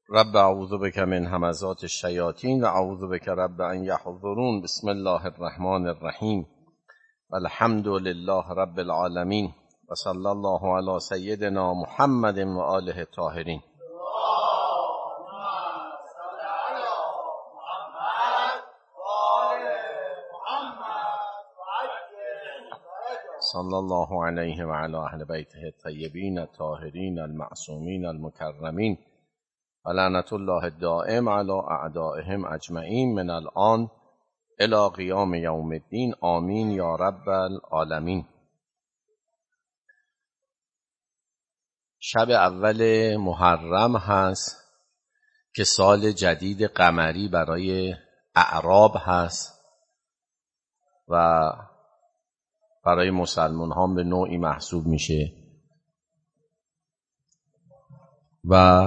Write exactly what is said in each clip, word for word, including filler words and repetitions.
رب اعوذ بک من همزات الشیاطین و اعوذ بک رب ان یحضرون. بسم الله الرحمن الرحیم والحمد لله رب العالمین و صلی الله علی سیدنا محمد و آله الطاهرین. صلی الله علیه و علی اهل بیته الطیبین الطاهرین المعصومین المکرمین و لعنت الله الدائم علی اعدائهم اجمعین من الان الی قیام یوم الدین. آمین یا رب العالمین. شب اول محرم هست که سال جدید قمری برای اعراب هست و برای مسلمان ها به نوعی محسوب میشه و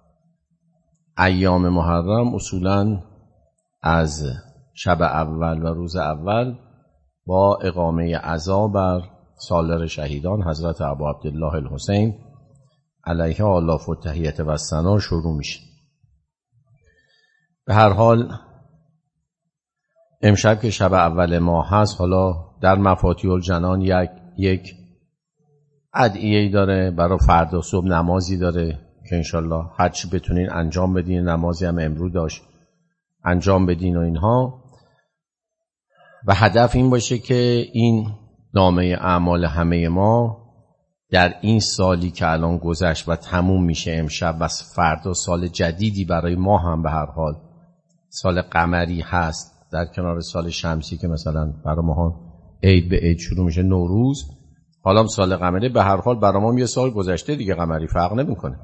ایام محرم اصولاً از شب اول و روز اول با اقامه عزا بر سالار شهیدان حضرت ابو عبدالله الحسین علیه آلاف و تحیت و ثنا شروع میشه. به هر حال امشب که شب اول ماه هست، حالا در مفاتیح الجنان یک یک ادعیه‌ای داره، برای فردا صبح نمازی داره که انشالله هرچی بتونین انجام بدین. نمازی هم امروز داشت انجام بدین و اینها، و هدف این باشه که این نامه اعمال همه ما در این سالی که الان گذشت و تموم میشه امشب و فردا سال جدیدی برای ما هم به هر حال سال قمری هست در کنار سال شمسی که مثلا برای ما عید به عید شروع میشه، نوروز، حالا سال قمری، به هر حال برای ما یه سال گذشته دیگه، قمری فرق نمیکنه.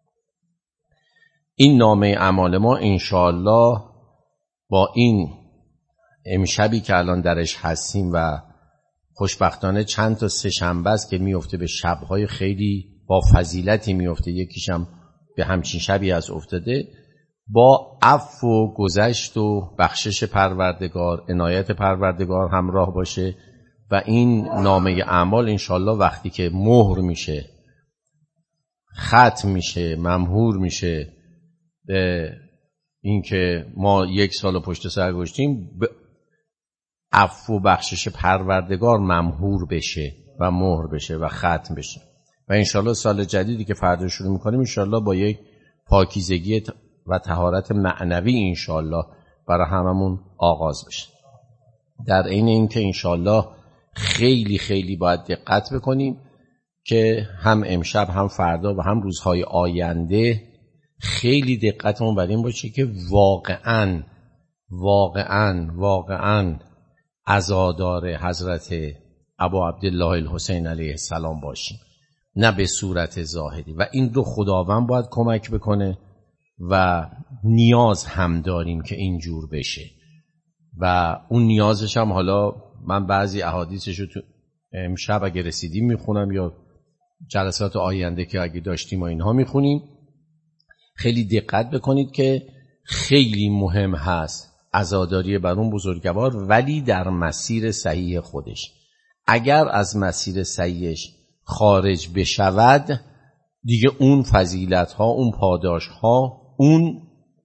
این نامه اعمال ما انشاءالله با این امشبی که الان درش هستیم و خوشبختانه چند تا سه شنبه است که میفته به شبهای خیلی با فضیلتی میفته، یکیشم به همچین شبی از افتاده، با عفو و گذشت و بخشش پروردگار، عنایت پروردگار همراه باشه و این نامه اعمال انشالله وقتی که مهر میشه، ختم میشه، ممهور میشه به این که ما یک سال پشت سر گذاشتیم، به عفو و بخشش پروردگار ممهور بشه و مهر بشه و ختم بشه و انشالله سال جدیدی که فردا شروع میکنیم انشالله با یک پاکیزگی و طهارت معنوی انشالله برای هممون آغاز بشه. در عین اینکه انشالله خیلی خیلی باید دقت بکنیم که هم امشب هم فردا و هم روزهای آینده خیلی دقتمون بر این باشه که واقعاً واقعاً واقعاً عزادار حضرت ابو عبدالله الحسین علیه السلام باشیم، نه به صورت ظاهری، و این رو خداوند باید کمک بکنه و نیاز هم داریم که اینجور بشه و اون نیازش هم حالا من بعضی احادیثش رو تو امشب اگه رسیدیم میخونم یا جلسات آینده که اگه داشتیم و اینها میخونیم. خیلی دقت بکنید که خیلی مهم هست عزاداری بر اون بزرگوار، ولی در مسیر صحیح خودش. اگر از مسیر صحیحش خارج بشود دیگه اون فضیلت ها، اون پاداش ها، اون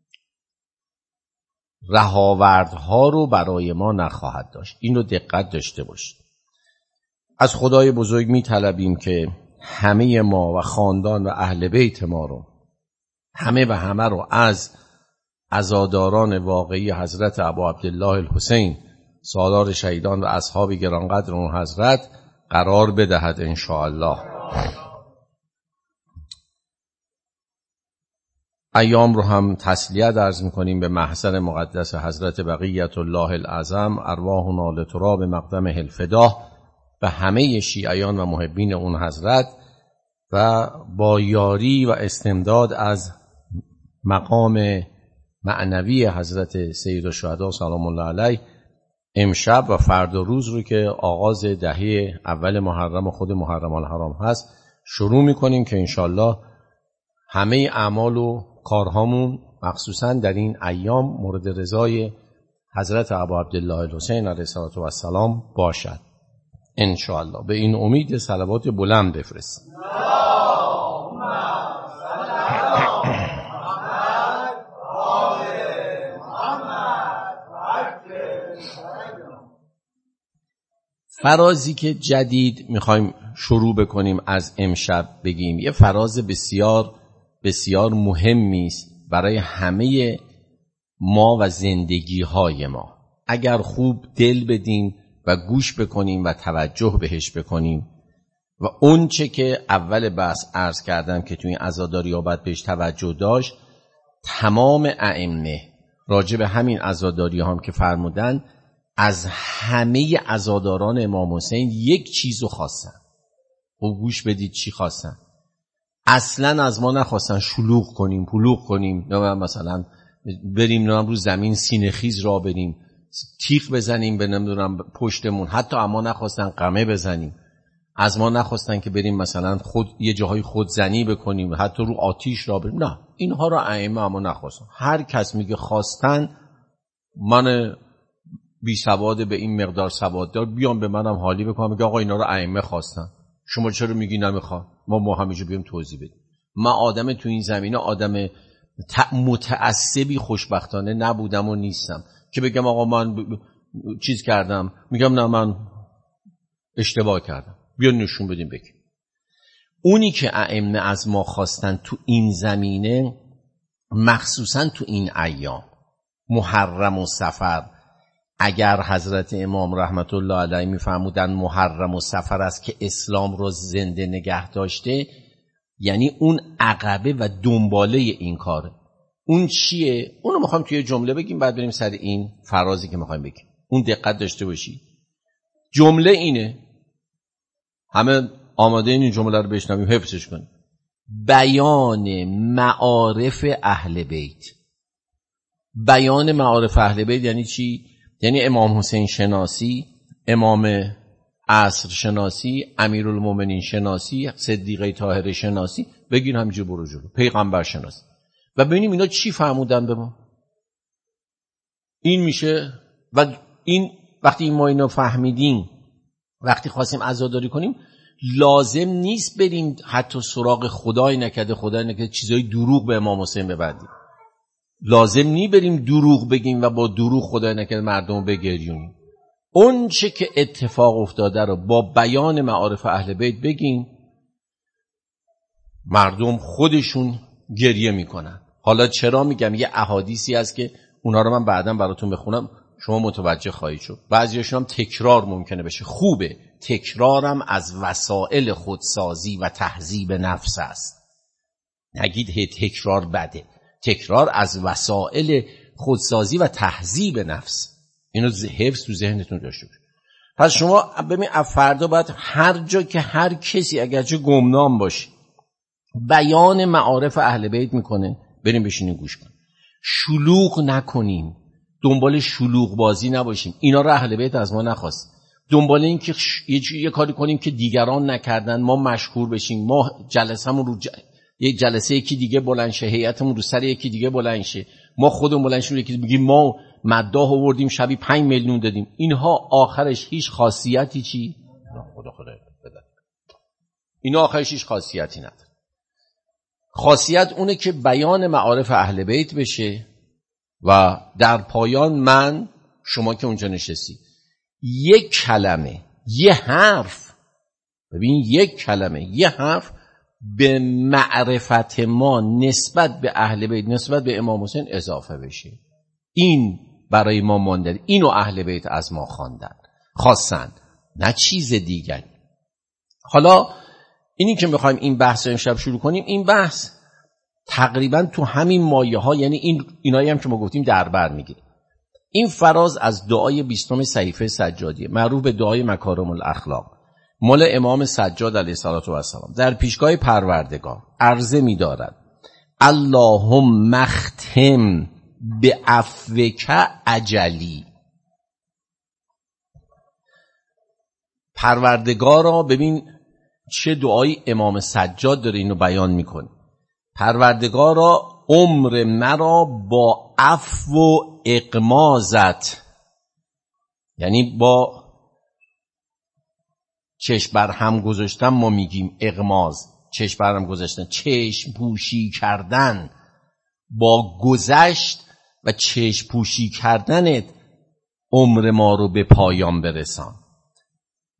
رهاورد ها رو برای ما نخواهد داشت. این رو دقت داشته باشید. از خدای بزرگ می طلبیم که همه ما و خاندان و اهل بیت ما رو، همه و همه رو از عزاداران واقعی حضرت ابو عبدالله الحسین سالار شهیدان و اصحاب گرانقدر اون حضرت قرار بدهد انشاءالله. ایام رو هم تسلیت عرض میکنیم به محضر مقدس حضرت بقیت الله العظم، ارواحنا لتراب مقدمه الفدا، به همه شیعیان و محبین اون حضرت و با یاری و استمداد از مقام معنوی حضرت سید الشهدا سلام الله علیه امشب و فردا روز رو که آغاز دهه اول محرم و خود محرم الحرام هست شروع میکنیم که انشالله همه اعمال و کارهامون مخصوصا در این ایام مورد رضای حضرت ابو عبدالله الحسین علیه السلام باشد انشالله. به این امید صلوات بلند بفرست. فرازی که جدید میخوایم شروع بکنیم از امشب بگیم یه فراز بسیار بسیار مهمی است برای همه ما و زندگی های ما. اگر خوب دل بدیم و گوش بکنیم و توجه بهش بکنیم و اون چه که اول بحث عرض کردم که توی این عزاداری ها باید بهش توجه داشت، تمام ائمه راجع به عین عزاداری هم که فرمودن از همه عزاداران امام حسین یک چیزو خواستن. و گوش بدید چی خواستن. اصلا از ما نخواستن شلوغ کنیم پلوغ کنیم، نه مثلا بریم نه رو زمین سینه خیز را بریم تیغ بزنیم به نمیدونم پشتمون، حتی اما نخواستن قمه بزنیم، از ما نخواستن که بریم مثلا خود یه جاهای خودزنی بکنیم، حتی رو آتیش را بریم، نه اینها را ائمه اما نخواستن. هر کس میگه خواستن، من بی سواد به این مقدار سواد دار بیام به منم حالی بکنم میگه آقا اینا رو ائمه خواستن، شما چرا میگی نمیخواد؟ ما ما همیشه بیام توضیح بدیم. من آدم تو این زمینه آدم متعصبی خوشبختانه نبودم و نیستم که بگم آقا من ب... چیز کردم، میگم نه من اشتباه کردم، بیا نشون بدیم بگیم. اونی که ائمه از ما خواستن تو این زمینه، مخصوصا تو این ایام محرم و صفر، اگر حضرت امام رحمت الله علیه میفرمودن محرم و صفر است که اسلام رو زنده نگه داشته، یعنی اون عقبه و دنباله این کاره. اون چیه؟ اونو میخوایم توی جمله بگیم، بعد بریم سر این فرازی که میخوایم بگیم. اون دقت داشته باشی. جمله اینه، همه آماده این جمله رو بشنویم حفظش کنیم. بیان معارف اهل بیت. بیان معارف اهل بیت یعنی چی؟ یعنی امام حسین شناسی، امام عصر شناسی، امیرالمومنین شناسی، صدیقه طاهره شناسی، بگین همینجور برو جلو، پیغمبر شناسی، و ببینیم اینا چی فرمودن به ما. این میشه. و این وقتی ما اینو فهمیدیم، وقتی خواستیم عزاداری کنیم، لازم نیست بریم حتی سراغ خدای نکرده خدای نکرده چیزای دروغ به امام حسین ببندیم. لازم نی بریم دروغ بگیم و با دروغ خدای نکرده مردم بگریونیم. اون چه که اتفاق افتاده رو با بیان معارف اهل بیت بگیم، مردم خودشون گریه میکنن. حالا چرا میگم؟ یه احادیثی هست که اونا رو من بعداً براتون بخونم، شما متوجه خواهید شد. بعضیاشون هم تکرار ممکنه بشه. خوبه، تکرارم از وسائل خودسازی و تهذیب نفس است. نگید هی تکرار بده. تکرار از وسائل خودسازی و تهذیب نفس. اینو حفظ تو ذهنتون داشته باشید. پس شما ببین فردا باید هر جا که هر کسی اگرچه گمنام باشه بیان معارف اهل بیت میکنه، بریم بشینیم گوش کنیم. شلوغ نکنیم، دنبال شلوغ بازی نباشیم. اینا رو اهل بیت از ما نخواست. دنبال این که یه, یه کاری کنیم که دیگران نکردن ما مشهور بشیم، ما جلسمون رو ج... یک جلسه یکی دیگه بلند شه، هیئتمون رو سر یکی دیگه بلند شه، ما خودمون بلند شیم یکی بگیم ما مداح آوردیم شبی پنج میلیون دادیم. اینها آخرش هیچ خاصیتی چی؟ خدا خدا بده. اینا آخرش هیچ خاصیتی نداره. خاصیت اونه که بیان معارف اهل بیت بشه و در پایان من، شما که اونجا نشستی، یک کلمه، یه حرف، ببین یک کلمه، یه حرف به معرفت ما نسبت به اهل بیت، نسبت به امام حسین اضافه بشه. این برای ما مانده. اینو اهل بیت از ما خواندن، خواستن، نه چیز دیگری. حالا اینی که میخوایم این بحث رو امشب شروع کنیم، این بحث تقریبا تو همین مایه ها، یعنی این اینایی هم که ما گفتیم در بر میگیره. این فراز از دعای بیستم صحیفه سجادیه، معروف به دعای مکارم الاخلاق، مال امام سجاد علیه السلام. در پیشگاه پروردگار عرضه می‌دارد: اللهم اختم بعفوک اجلی. پروردگارا، ببین چه دعایی امام سجاد داره اینو بیان میکنه. پروردگارا عمر مرا با عفو و اغمازت، یعنی با چشم بر هم گذاشتن، ما میگیم اغماز، چشم بر هم گذاشتن، چشم پوشی کردن، با گذشت و چشم پوشی کردنت عمر ما رو به پایان برسان.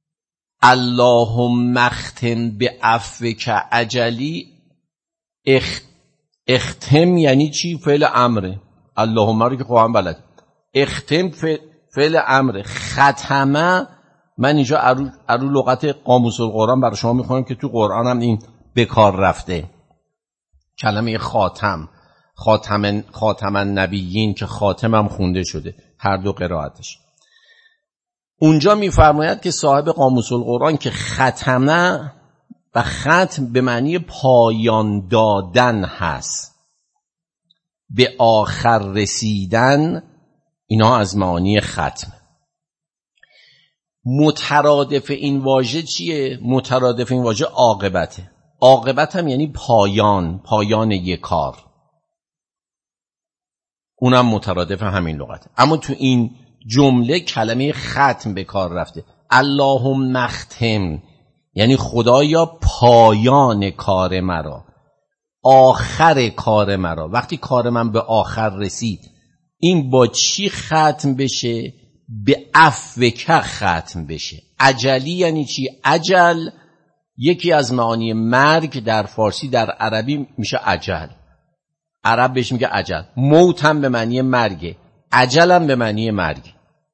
اللهم اختم به عفوک اجلی، اخ... اختم یعنی چی؟ فعل امره. اللهم رو که قرآن بلد. اختم فعل امره. ختمه من اینجا ارو, ارو لغت قاموس القرآن برای شما میخونم که تو قرآن هم این به کار رفته. کلمه خاتم، خاتم خاتم النبیین که خاتم هم خونده شده، هر دو قرائتش. اونجا میفرماید که صاحب قاموس القرآن که ختمه و ختم به معنی پایان دادن هست، به آخر رسیدن، اینا از معانی ختم. مترادف این واژه چیه؟ مترادف این واژه عاقبته. عاقبت هم یعنی پایان، پایان یک کار، اونم مترادف همین لغته. اما تو این جمله کلمه ختم به کار رفته. اللهم اختم یعنی خدایا پایان کار مرا، آخر کار مرا. وقتی کار من به آخر رسید، این با چی ختم بشه؟ به عفوک ختم بشه. اجلی یعنی چی؟ اجل یکی از معانی مرگ در فارسی، در عربی میشه اجل. عرب بهش میگه اجل. موت هم به معنی مرگه، اجل هم به معنی مرگ.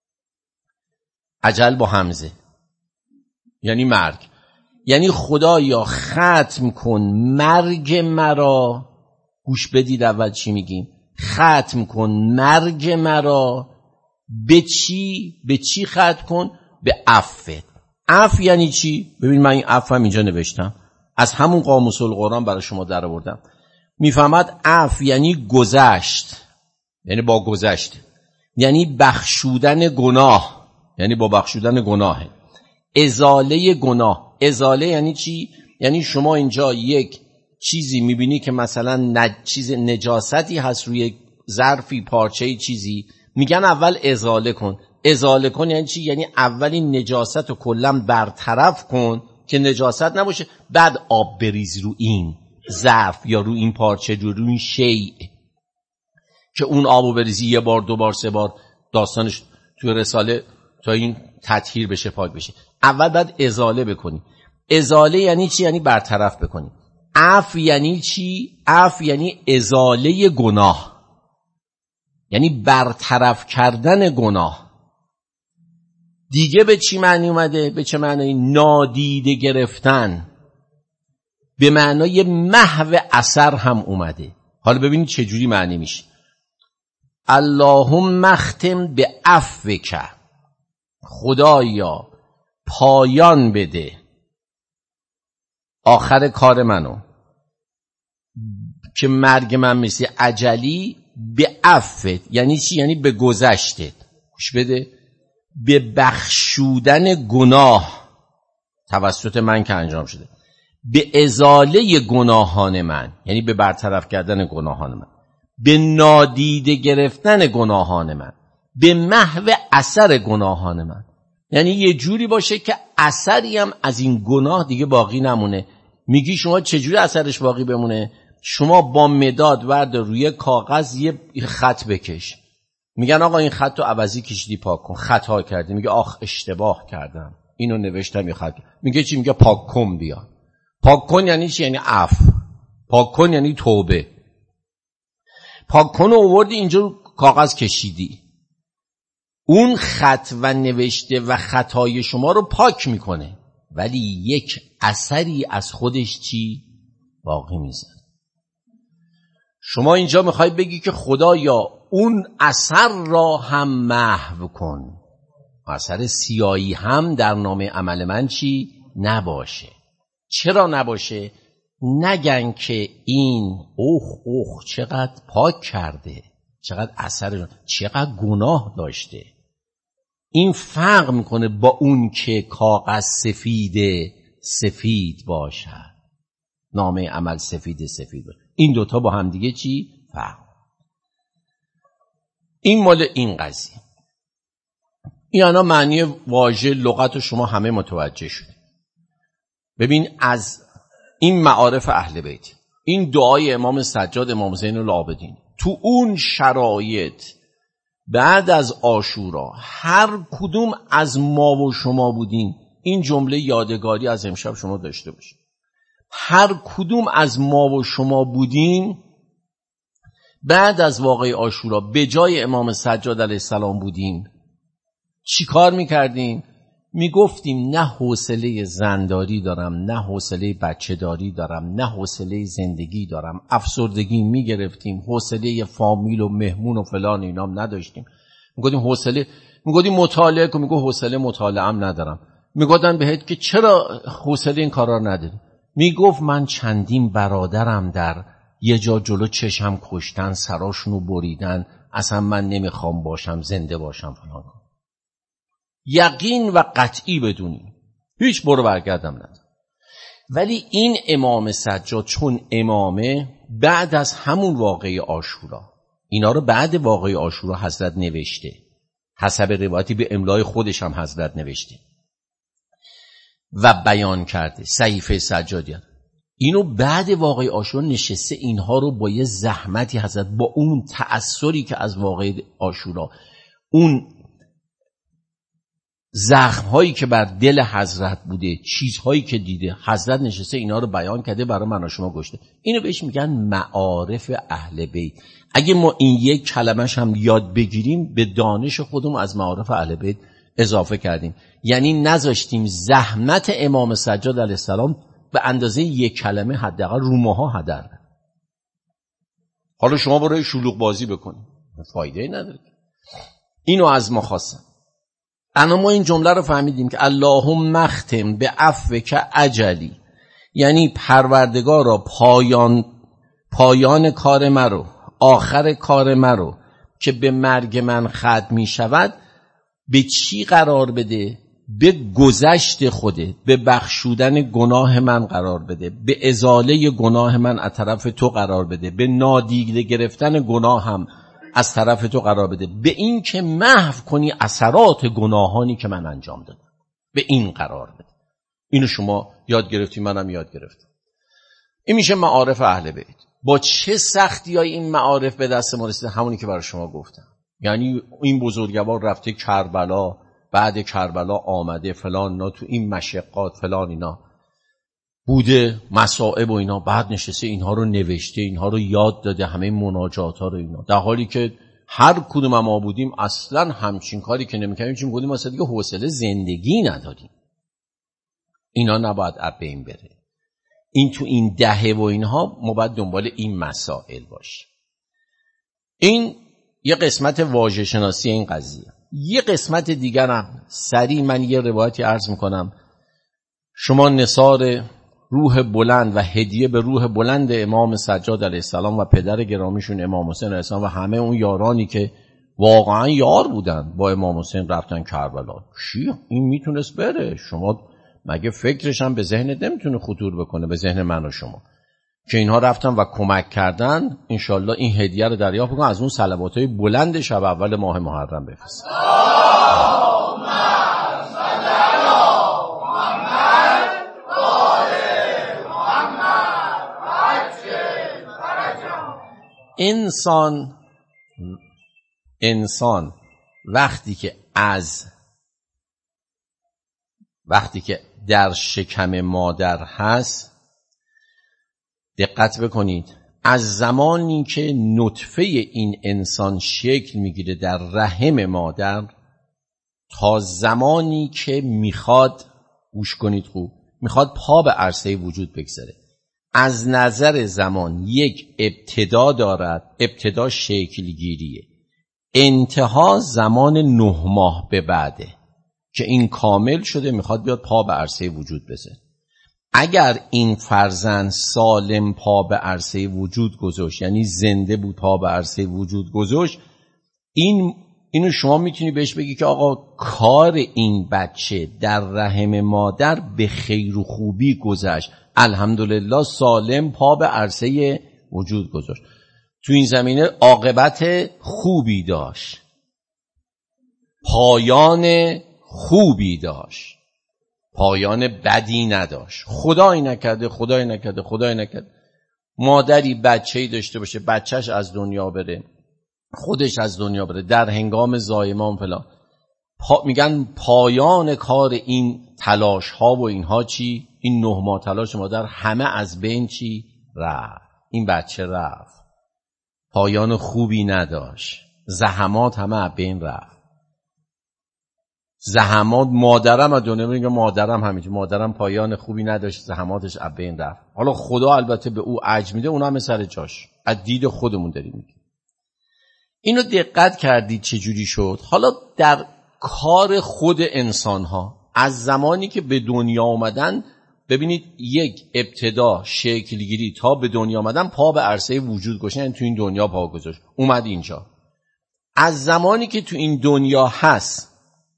اجل با همزه یعنی مرگ. یعنی خدایا ختم کن مرگ مرا. گوش بدید اول چی میگیم. ختم کن مرگ مرا. به چی؟ به چی ختم کن؟ به عفوت. عفو یعنی چی؟ ببین من این عفو هم اینجا نوشتم، از همون قاموس القرآن برای شما در آوردم. میفهمد عفو یعنی گذشت، یعنی با گذشت، یعنی بخشودن گناه، یعنی با بخشودن گناه. ازاله گناه. ازاله یعنی چی؟ یعنی شما اینجا یک چیزی میبینی که مثلا نج... چیز نجاستی هست روی ظرفی، پارچه‌ای، چیزی، میگن اول ازاله کن. ازاله کن یعنی چی؟ یعنی اول این نجاست رو کلا برطرف کن که نجاست نباشه، بعد آب بریز رو این ظرف یا رو این پارچه، رو, رو این شیء، که اون آبو بریزی یه بار، دو بار، سه بار، داستانش توی رساله تا این تطهیر بشه، پاک بشه. اول بعد ازاله بکنی. ازاله یعنی چی؟ یعنی برطرف بکنی. عفو یعنی چی؟ عفو یعنی ازاله گناه، یعنی برطرف کردن گناه. دیگه به چی معنی اومده؟ به چه معنی؟ نادیده گرفتن، به معنای محو اثر هم اومده. حالا ببینید چه جوری معنی میشه. اللهم اختم به عفوک، خدایا پایان بده آخر کار منو که مرگ من مثل اجلی، به عفوت یعنی چی؟ یعنی به گذشتت. گوش بده. به بخشودن گناه توسط من که انجام شده، به ازاله گناهان من یعنی به برطرف کردن گناهان من، به نادیده گرفتن گناهان من، به محو اثر گناهان من. یعنی یه جوری باشه که اثری هم از این گناه دیگه باقی نمونه. میگی شما چجوری اثرش باقی بمونه؟ شما با مداد ورد روی کاغذ یه خط بکش، میگن آقا این خط رو عوضی کشیدی، پاک کن. خطا کردی، میگه آخ اشتباه کردم، اینو نوشتم یه خط. میگه چی؟ میگه پاک کن بیا. پاک کن یعنی چی؟ یعنی عفو. پاک کن یعنی توبه. پاک کن رو آوردی اینجا کاغذ کشیدی، اون خط و نوشته و خطای شما رو پاک میکنه، ولی یک اثری از خودش چی؟ باقی میزن. شما اینجا میخوای بگی که خدایا اون اثر را هم محو کن، اثر سیاهی هم در نامه عمل من چی؟ نباشه. چرا نباشه؟ نگن که این اوخ اوخ چقدر پاک کرده، چقدر اثر، چقدر گناه داشته. این فرق میکنه با اون که کاغذ سفید سفید باشد، نامه عمل سفید سفید باشد. این دوتا با هم دیگه چی؟ فرق. این مال این قضیه. یعنی معنی واژه لغت شما همه متوجه شد. ببین از این معارف اهل بیت، این دعای امام سجاد امام زین العابدین، تو اون شرایط بعد از عاشورا هر کدوم از ما و شما بودیم این جمله یادگاری از امشب شما داشته باشید. هر کدوم از ما و شما بودیم بعد از واقعه عاشورا به جای امام سجاد علیه السلام بودیم، چی کار میکردیم؟ میگفتیم نه حوصله زنداری دارم، نه حوصله بچه داری دارم، نه حوصله زندگی دارم. افسردگی میگرفتیم، حوصله فامیل و مهمون و فلان اینام نداشتیم. میگفتیم حوصله، میگفتیم مطالعه کن، میگفت حوصله مطالعه هم ندارم. میگفتن بهت که چرا حوصله این کارا نداری؟ میگفت من چندین برادرم در یه جا جلو چشم کشتن، سراشونو بریدن، اصلا من نمیخوام باشم، زنده باشم فلان. یقین و قطعی بدونیم، هیچ برو برگردم ندارم. ولی این امام سجاد چون امامه، بعد از همون واقعه عاشورا، اینا رو بعد واقعه عاشورا حضرت نوشته، حسب روایتی به املای خودش هم حضرت نوشته و بیان کرده صحیفه سجادیان. اینو بعد واقعه عاشورا نشسته، اینها رو با یه زحمتی حضرت، با اون تأثری که از واقعه عاشورا، اون زخم‌هایی که بر دل حضرت بوده، چیزهایی که دیده، حضرت نشسته اینا رو بیان کرده، برای من و شما گشته. اینو بهش میگن معارف اهل بیت. اگه ما این یک کلمش هم یاد بگیریم، به دانش خودمون از معارف اهل بیت اضافه کردیم. یعنی نذاشتیم زحمت امام سجاد علیه السلام به اندازه یک کلمه حداقل رو ماها هدر. حالا شما برای شلوغ بازی بکنید، فایده نداره. اینو از ما خواستن. انا ما این جمله رو فهمیدیم که اللهم اختم به عفوک اجلی، یعنی پروردگارا پایان پایان کار مرو، آخر کار مرو که به مرگ من ختم می شود، به چی قرار بده؟ به گذشت خوده، به بخشودن گناه من قرار بده، به ازاله گناه من از طرف تو قرار بده، به نادیده گرفتن گناه هم از طرف تو قرار بده، به این که محو کنی اثرات گناهانی که من انجام دادم، به این قرار بده. اینو شما یاد گرفتی، منم یاد گرفتم. این میشه معارف اهل بیت. با چه سختی های این معارف به دست ما رسیده؟ همونی که برای شما گفتم. یعنی این بزرگوار رفته کربلا، بعد کربلا آمده فلان، اینا تو این مشقات فلان اینا بوده، مصائب و اینا، بعد نشسته اینها رو نوشته، اینها رو یاد داده، همه مناجات ها رو اینا، در حالی که هر کدوم ما بودیم اصلا همچین کاری که نمی‌کردیم، چون بودیم اصلا دیگه حوصله زندگی نداریم. اینا نباید از بین بره. این تو این دهه و اینها ما باید دنبال این مسائل باشیم. این یه قسمت واژه شناسی این قضیه. یه قسمت دیگر هم سریع من یه روایتی عرض میکنم. شما نثار روح بلند و هدیه به روح بلند امام سجاد علیه السلام و پدر گرامیشون امام حسین علیه السلام و همه اون یارانی که واقعا یار بودن با امام حسین رفتن کربلا. چی؟ این میتونست بره؟ شما مگه فکرش هم به ذهنت نمیتونه خطور بکنه، به ذهن من و شما، که اینها رفتن و کمک کردن؟ انشالله این هدیه رو دریافت کنن، از اون صلواتهای بلند شب اول ماه محرم بفرست. انسان انسان وقتی که از وقتی که در شکم مادر هست، دقت بکنید، از زمانی که نطفه این انسان شکل میگیره در رحم مادر تا زمانی که میخواد، گوش کنید خوب، میخواد پا به عرصه وجود بگذاره، از نظر زمان یک ابتدا دارد. ابتدا شکل گیریه، انتها زمان نه ماه به بعده که این کامل شده، میخواد بیاد پا به عرصه وجود بذاره. اگر این فرزند سالم پا به عرصه وجود گذاشت، یعنی زنده بود پا به عرصه وجود گذاشت، این اینو شما میتونی بهش بگی که آقا کار این بچه در رحم مادر به خیر و خوبی گذشت، الحمدلله سالم پا به عرصه وجود گذاشت، تو این زمینه عاقبت خوبی داشت، پایان خوبی داشت، پایان بدی نداشت. خدایی نکرده خدایی نکرده خدایی نکرده مادری بچه‌ای داشته باشه، بچهش از دنیا بره، خودش از دنیا بره، در هنگام زایمان فلان، پا میگن پایان کار این تلاش ها و اینها چی؟ این نه ماه تلاش مادر همه از بین چی؟ رفت. این بچه رفت، پایان خوبی نداشت، زحمات همه از بین رفت. زحمات مادرم از دنیا میگه، مادرم همینجور، مادرم پایان خوبی نداشت، زحماتش از بین رفت. حالا خدا البته به او اجر میده، اونم هم سر جاش، از دید خودمون داریم میگیم. اینو دقت کردید چجوری شد؟ حالا در کار خود انسان ها از زمانی که به دنیا آمدن، ببینید یک ابتدا شکلگیری تا به دنیا آمدن پا به عرصه وجود گذاشتن، یعنی تو این دنیا پا گذاشت، اومد اینجا. از زمانی که تو این دنیا هست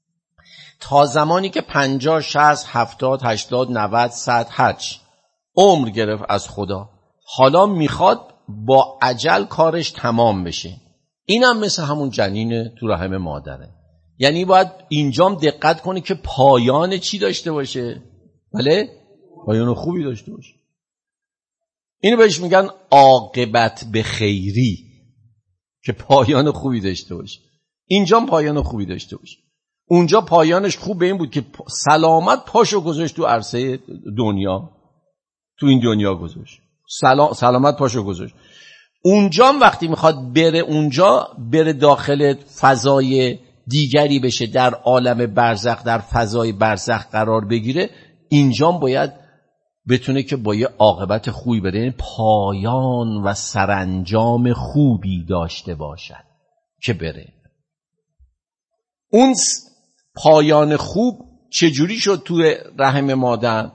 تا زمانی که پنجاه شصت هفتاد هشتاد نود صد هرچ عمر گرفت از خدا، حالا میخواد با عجل کارش تمام بشه. اینم مثل همون جنین تو رحم مادره، یعنی باید اینجام دقت کنی که پایان چی داشته باشه؟ بله؟ پایان خوبی داشته باشه. اینو بهش میگن عاقبت به خیری، که پایان خوبی داشته باشه. اینجام پایان خوبی داشته باشه. اونجا پایانش خوب به این بود که سلامت پاشو گذاشت تو عرصه دنیا، تو این دنیا گذاشت، سلام سلامت پاشو گذاشت. اونجا وقتی میخواد بره اونجا، بره داخل فضای دیگری بشه، در عالم برزخ، در فضای برزخ قرار بگیره، اینجا باید بتونه که با یه عاقبت خوبی بره، یعنی پایان و سرانجام خوبی داشته باشد که بره. اون پایان خوب چجوری شد تو رحم مادر؟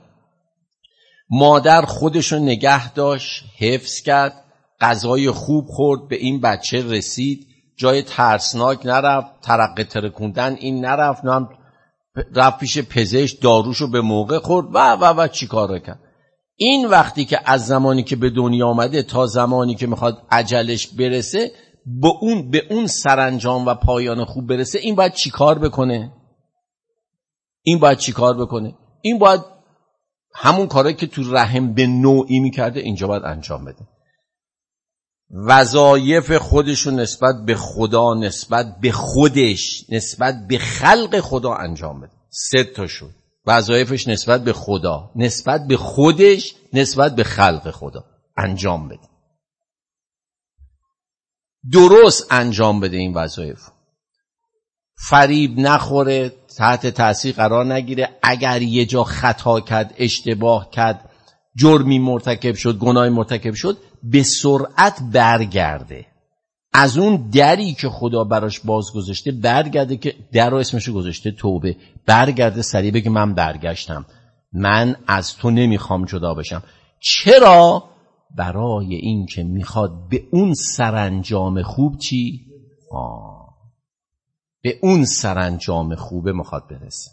مادر خودشو نگه داشت، حفظ کرد، غذای خوب خورد، به این بچه رسید، جای ترسناک نرفت، ترقه ترکوندن این نرفت، نه رفت پیش پزشک، داروشو به موقع خورد و و و چی کار کرد. این وقتی که از زمانی که به دنیا آمده تا زمانی که میخواد اجلش برسه، به اون به اون سرانجام و پایان خوب برسه، این باید چی کار بکنه؟ این باید چی کار بکنه؟ این باید همون کاری که تو رحم به نوعی میکرده اینجا باید انجام بده. وظایف خودشو نسبت به خدا، نسبت به خودش، نسبت به خلق خدا انجام بده. سه تا شد. وظایفش نسبت به خدا، نسبت به خودش، نسبت به خلق خدا انجام بده. درست انجام بده این وظایف. فریب نخوره، تحت تاثیر قرار نگیره. اگر یه جا خطا کرد، اشتباه کرد، جرمی مرتکب شد، گناهی مرتکب شد، به سرعت برگرده. از اون دری که خدا براش باز گذاشته برگرده، که در رو اسمشو گذاشته توبه. برگرده سریع بگه من برگشتم، من از تو نمیخوام جدا بشم. چرا؟ برای این که میخواد به اون سرانجام خوب چی؟ آه. به اون سرانجام خوبه میخواد برسه.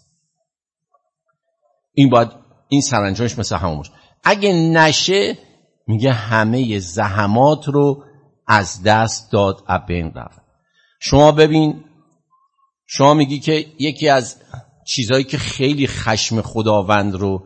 این باید، این سرانجامش مثل همون باشه. اگه نشه میگه همه زحمات رو از دست داد، از بین رفت. شما ببین، شما میگی که یکی از چیزهایی که خیلی خشم خداوند رو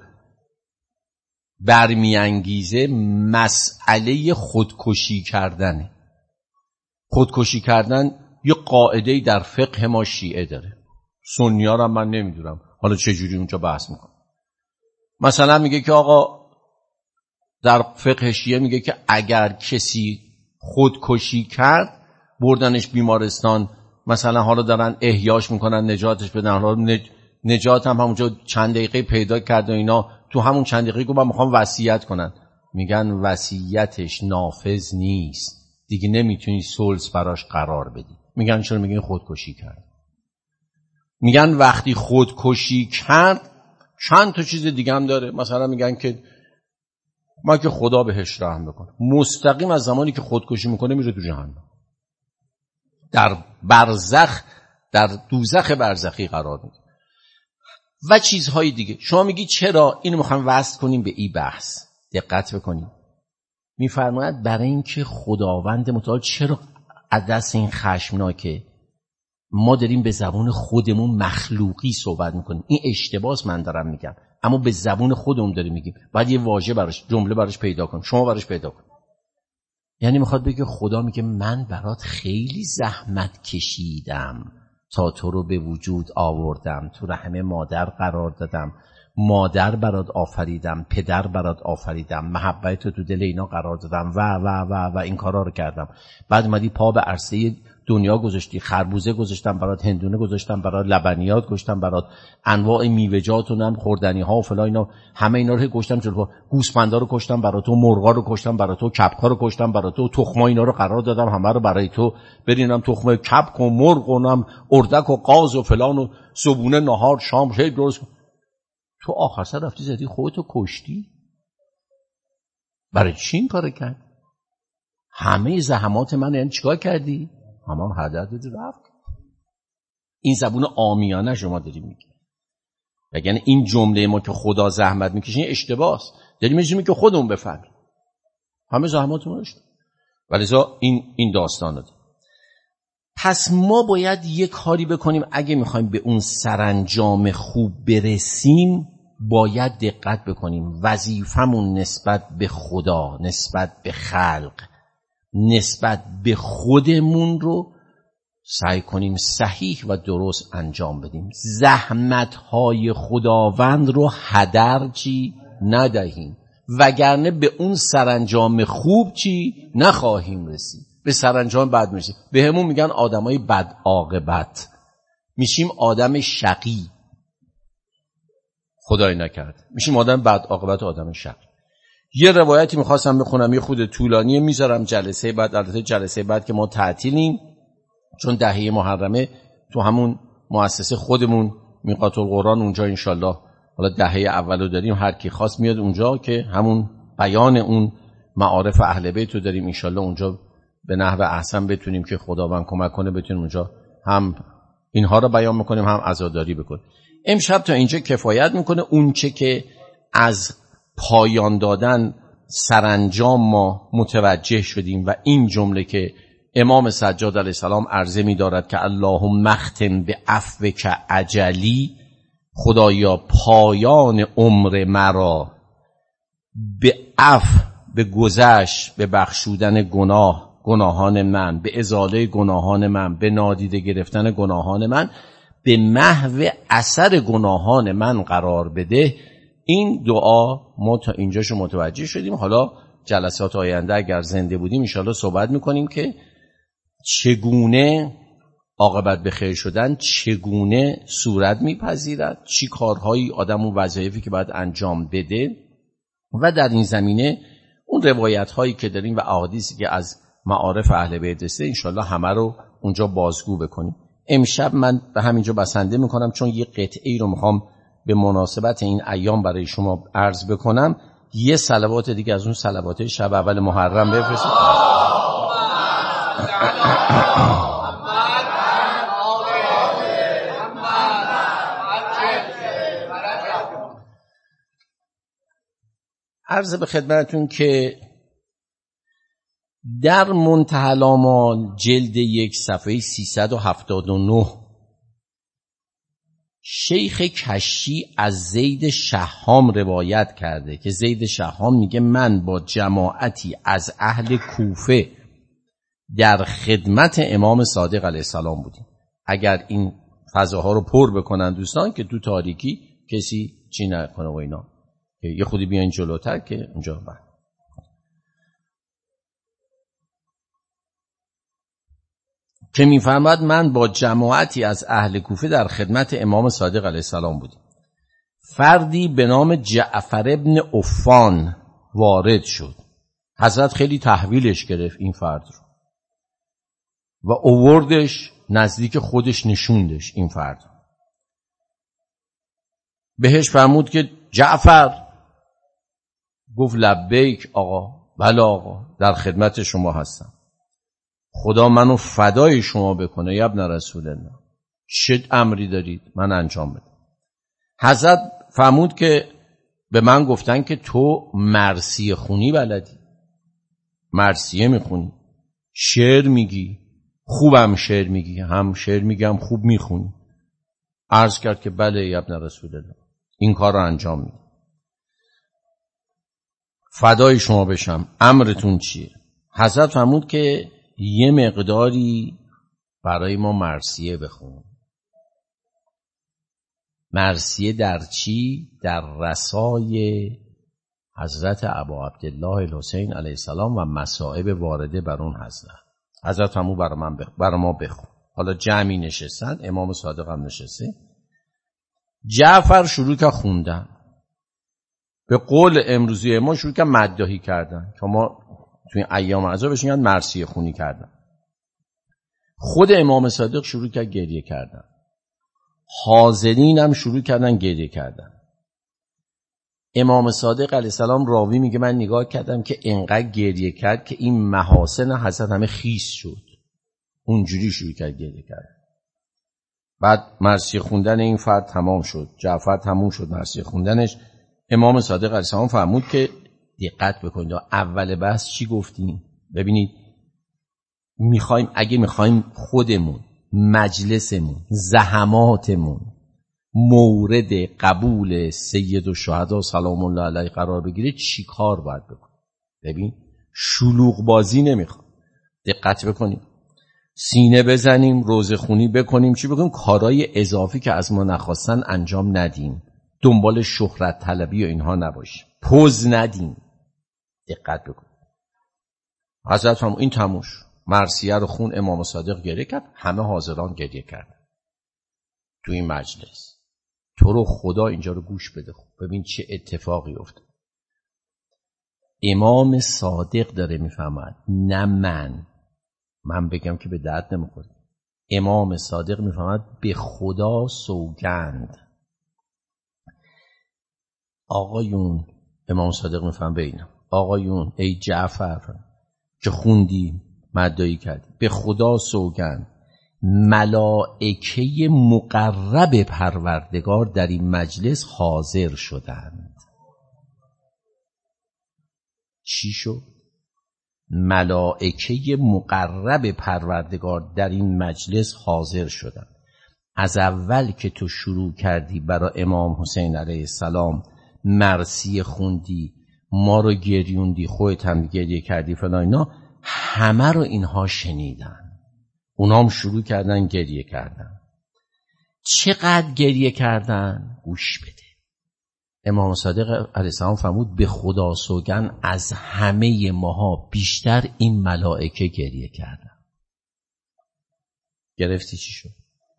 برمیانگیزه مسئله خودکشی کردنه. خودکشی کردن یه قاعده‌ای در فقه ما شیعه داره، سنی ها رو من نمیدونم حالا چه جوری اونجا بحث میکنه. مثلا میگه که آقا در فقه شیعه میگه که اگر کسی خودکشی کرد، بردنش بیمارستان، مثلا حالا دارن احیاش میکنن، نجاتش بدن، حالا نج... نجات هم همونجا چند دقیقه پیدا کرد و اینا، تو همون چند دقیقه گفت من میخوام وصیت کنن، میگن وصیتش نافذ نیست دیگه، نمیتونی سلس براش قرار بدی. میگن چرا؟ میگن خودکشی کرد. میگن وقتی خودکشی کرد چند تا چیز دیگه هم داره. مثلا میگن که ما که خدا بهش رحم بکنه، مستقیم از زمانی که خودکشی میکنه میره تو جهنم، در برزخ، در دوزخ برزخی قرار میده و چیزهای دیگه. شما میگی چرا؟ اینو میخوام وصل کنیم به این بحث. دقت بکنیم. میفرماید برای اینکه خداوند متعال چرا از دست این خشمناکه، ما داریم به زبان خودمون مخلوقی صحبت میکنیم. این اشتباس من دارم میگم، اما به زبان خودمون داریم میگیم. باید یه واژه براش، جمله براش پیدا کن، شما براش پیدا کن. یعنی میخواد بگه خدا میگه من برات خیلی زحمت کشیدم تا تو رو به وجود آوردم، تو رحم مادر قرار دادم، مادر برات آفریدم، پدر برات آفریدم، محبت تو دل اینا قرار دادم و و و و این کارا رو کردم. بعد اومدی پا به عرصه دنیا گذاشتی، خربوزه گذاشتم برات، هندونه گذاشتم برات، لبنیات گذاشتم برات، انواع میوه‌جات و نم خوردنی ها و فلان اینا، همه اینا رو گذاشتم جلو، گوسفندا رو کشتم برات، و مرغا رو کشتم برات، و کبکا رو کشتم برات، و تخما اینا رو قرار دادم همه رو برای تو برینم، تخمه کبک و مرغ و نم اردک و قاز و فلان و صبحونه نهار شام هی درست. تو آخر سر رفتی زدی خودتو کشتی. برای چی این کارو کرد؟ همه زحمات من یعنی چیکار کردی؟ همان هدر دادی رفت. این زبون عامیانه شما داری میگی. یعنی این جمله ما که خدا زحمت میکشه این اشتباهه. داریم میگیم که خودمون بفهمیم. همه زحماتمون داشت. ولیزا این این داستانه. پس ما باید یک کاری بکنیم اگه میخوایم به اون سرانجام خوب برسیم، باید دقت بکنیم وظیفمون نسبت به خدا، نسبت به خلق، نسبت به خودمون رو سعی کنیم صحیح و درست انجام بدیم. زحمت‌های خداوند رو هدر چی ندهیم، وگرنه به اون سرانجام خوب چی نخواهیم رسید، به سرانجام بد میرسیم. به همون میگن آدمای بد عاقبت، میشیم آدم شقی، خدای نکرد میشیم آدم بد عاقبت و آدم شقی. یه روایتی میخواستم بخونم، یه خود طولانیه، میذارم جلسه بعد. البته جلسه بعد که ما تعطیلیم، چون دهه محرمه تو همون مؤسسه خودمون میقات القرآن اونجا انشالله، حالا دهه اولو داریم، هر کی خواست میاد اونجا که همون بیان اون معارف اهل بیت رو داریم انشالله اونجا به نحو احسن بتونیم که خداوند کمک کنه بتونیم اونجا هم اینها رو بیان میکنیم هم عزاداری بکنیم. امشب تا اینجا کفایت میکنه. اون چه که از پایان دادن سرانجام ما متوجه شدیم و این جمله که امام سجاد علیه السلام عرضه می دارد که اللهم اختم به عفوک اجلی، خدایا پایان عمر مرا به عفو، به گذشت، به بخشودن گناه گناهان من، به ازاله گناهان من، به نادیده گرفتن گناهان من، به محو اثر گناهان من قرار بده. این دعا ما تا اینجاشو متوجه شدیم. حالا جلسات آینده اگر زنده بودیم انشاءالله صحبت میکنیم که چگونه عاقبت به خیر شدن چگونه صورت میپذیرد، چی کارهایی آدم و وظایفی که باید انجام بده، و در این زمینه اون روایت هایی که داریم و احادیثی که از معارف اهل بیت است انشاءالله همه رو اونجا بازگو بکنیم. امشب من به همینجا بسنده میکنم، چون یه قطعی رو میخوام به مناسبت این ایام برای شما عرض بکنم. یه صلوات دیگه از اون صلوات شب اول محرم بفرستید. عرض به خدمتون که در منتهی الآمال جلد یک صفحه سیصد و هفتاد و نه شیخ کشی از زید شهام روایت کرده که زید شهام میگه من با جماعتی از اهل کوفه در خدمت امام صادق علیه السلام بودیم. اگر این فضاها رو پر بکنن دوستان که تو تاریکی کسی چی نکنه و اینا، که یه خودی بیاین جلوتر که اونجا بعد که میفرماد من با جماعتی از اهل کوفه در خدمت امام صادق علیه السلام بودیم. فردی به نام جعفر ابن عفان وارد شد. حضرت خیلی تحویلش گرفت این فرد رو و اووردش نزدیک خودش، نشوندش این فرد. بهش فرمود که جعفر. گفت لبیک آقا، بله آقا، در خدمت شما هستم. خدا منو فدای شما بکنه یا ابن رسول الله، چه امری دارید من انجام بدم. حضرت فرمود که به من گفتن که تو مرثیه خونی بلدی، مرثیه میخونی، شعر میگی، خوبم شعر میگی، هم شعر میگم خوب میخونی. عرض کرد که بله یا ابن رسول الله، این کار رو انجام میدم. فدای شما بشم، امرتون چیه؟ حضرت فرمود که یه مقداری برای ما مرثیه بخون. مرثیه در چی؟ در رسای حضرت ابا عبدالله الحسین علیه السلام و مصائب وارده بر اون حضرت. حضرت همون برای من بخ... برای ما بخون. حالا جمعی نشستن، امام صادق هم نشسته. جعفر شروع که خوندن، به قول امروزی ما شروع که مداحی کردن که ما توی ایام عزا بهش میگن مرثیه خونی کردن. خود امام صادق شروع که گریه کردن، حاضرین هم شروع کردن گریه کردن. امام صادق علیه السلام راوی میگه من نگاه کردم که انقدر گریه کرد که این محاسن حضرت همه خیس شد، اونجوری شروع کرد گریه کرد. بعد مرثیه خوندن این فرد تمام شد، جعفر تموم شد مرثیه خوندنش. امام صادق علیه السلام فرمود که دقت بکنید اول بحث چی گفتیم. ببینید میخوایم اگه میخوایم خودمون، مجلسمون، زحماتمون مورد قبول سید الشهدا سلام الله علیه قرار بگیره چی کار باید بکنیم؟ ببین شلوغ بازی نمیخواد، دقت بکنیم، سینه بزنیم، روزه خونی بکنیم، چی بکنیم، کارهای اضافی که از ما نخواستن انجام ندیم، دنبال شهرت طلبی و اینها نباشیم، پوز ندیم. دقت بکنیم. حضرت هم این تموش مرثیه رو خون، امام صادق گریه کرد، همه حاضران گریه کرد تو این مجلس. تو رو خدا اینجا رو گوش بده، ببین چه اتفاقی افتاد. امام صادق داره میفهمد، نه من من بگم که به درد نمیخوره. امام صادق میفهمد به خدا سوگند. آقایون، امام صادق میفهم به اینا، آقایون ای جعفر که خوندی مدعی کردی، به خدا سوگند ملائکه مقرب پروردگار در این مجلس حاضر شدند. چی شد؟ ملائکه مقرب پروردگار در این مجلس حاضر شدند. از اول که تو شروع کردی برای امام حسین علیه السلام مرثیه خوندی، ما رو گریوندی، خودت هم گریه کردی فلان اینا، همه رو اینها شنیدن، اونا هم شروع کردن گریه کردن. چقدر گریه کردن؟ گوش بده. امام صادق علیه السلام فرمود به خدا سوگن از همه ماها بیشتر این ملائکه گریه کردن. گرفتی چی شد؟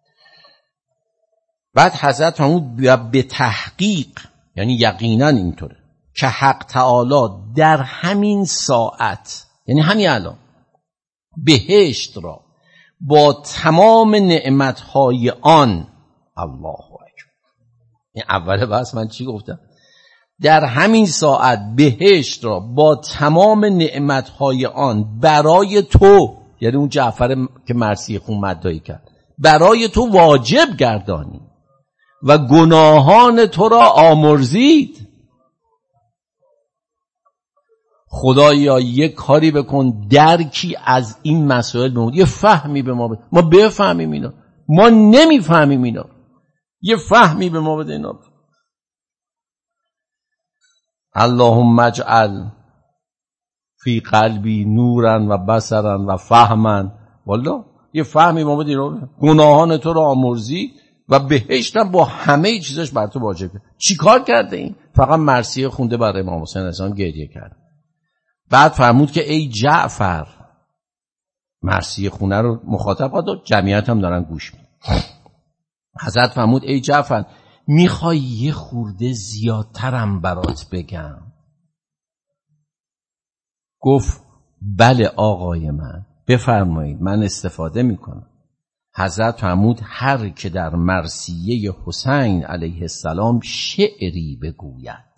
بعد حضرت فرمود به تحقیق، یعنی یقینا اینطوره که حق تعالی در همین ساعت، یعنی همین الان، بهشت را با تمام نعمتهای آن، الله اکبر، این اول بحث من چی گفتم؟ در همین ساعت بهشت را با تمام نعمتهای آن برای تو، یعنی اون جعفر که مرثیه خون مدعی کرد، برای تو واجب گردانی و گناهان تو را آمرزید. خدایا یک کاری بکن درکی از این مسائل بمون، یه فهمی به ما بده، ما بفهمیم اینا، ما نمیفهمیم اینا، یه فهمی به ما بده اینا. اللهم اجعل فی قلبی نورا و بصرا و فهما، والله یه فهمی ما بده اینا، گناهان تو را آمرزی و بهشتم با همه چیزش بر تو واجبه. چی کار کرده این؟ فقط مرثیه خونده برای امام حسین علیه السلام گریه کرد. بعد فرمود که ای جعفر، مرثیه خونه رو مخاطب ها جمعیت هم دارن گوش میدن. حضرت فرمود ای جعفر میخوای یه خورده زیادترم برات بگم؟ گفت بله آقای من، بفرمایید من استفاده میکنم. حضرت فرمود هر که در مرثیه حسین علیه السلام شعری بگوید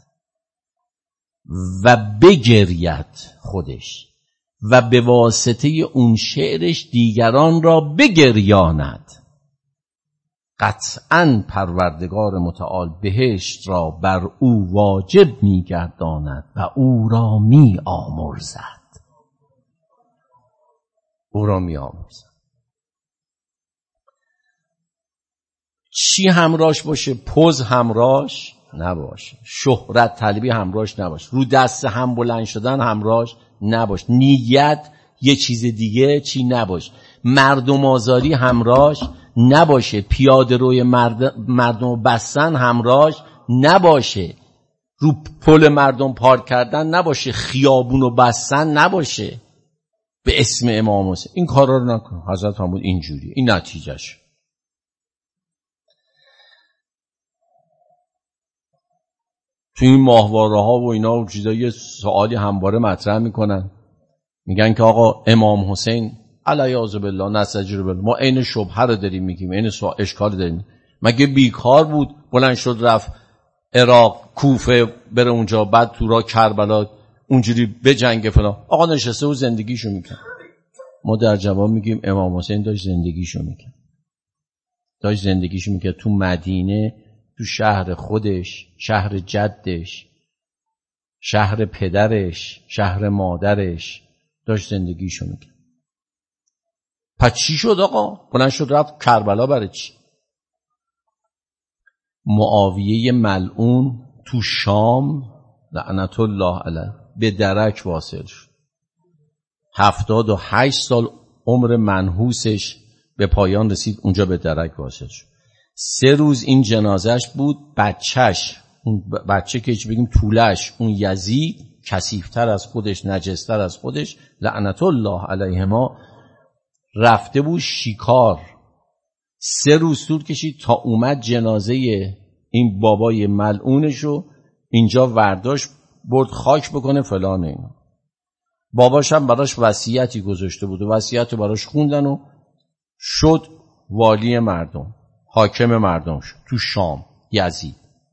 و بگرید خودش و به واسطه اون شعرش دیگران را بگریاند، قطعاً پروردگار متعال بهشت را بر او واجب می‌گرداند و او را می‌آمرزد. او را می‌آمرزد. چی همراش باشه؟ پوز همراش نباشه، شهرت طلبی همراش نباشه، رو دست هم بلند شدن همراش نباشه، نیت یه چیز دیگه چی نباشه، مردم آزاری همراش نباشه، پیاده روی مردم بستن همراهش نباشه، رو پل مردم پارک کردن نباشه، خیابونو بستن نباشه به اسم امام حسین. این کارا رو نکن. حضرت فرمود اینجوریه، این نتیجهش. تو این ماهواره ها و اینا و چیزایی سوالی همواره مطرح میکنن، میگن که آقا امام حسین علیاذ بالله نستجیر بالله، ما عین شبهه رو داریم میگیم، عین اشکال داریم. مگه بیکار بود بلند شد رفت عراق کوفه بره اونجا، بعد تو راه کربلا اونجوری به جنگ فلان؟ آقا نشسته و زندگیشو میکنه. ما در جواب میگیم امام حسین داشت زندگیشو میکنه، داشت زندگیشو میکنه تو مدینه، تو شهر خودش، شهر جدش، شهر پدرش، شهر مادرش، داشت زندگیشو میکنه. پس چی شد آقا؟ بلند شد رفت کربلا برای چی؟ معاویه ملعون تو شام لعنت الله علیه به درک واصل شد. هفتاد و هشت سال عمر منحوسش به پایان رسید، اونجا به درک واصل شد. سه روز این جنازش بود، بچهش، اون بچه که چی بگیم طولش، اون یزید کثیف‌تر از خودش، نجستر از خودش لعنت الله علیهما، رفته بود شکار. سه روز طول کشید تا اومد جنازه این بابای ملعونشو اینجا ورداشت برد خاک بکنه فلان اینا. باباش هم براش وصیتی گذاشته بود و وصیت براش خوندن و شد والی مردم، حاکم مردم شد تو شام یزید.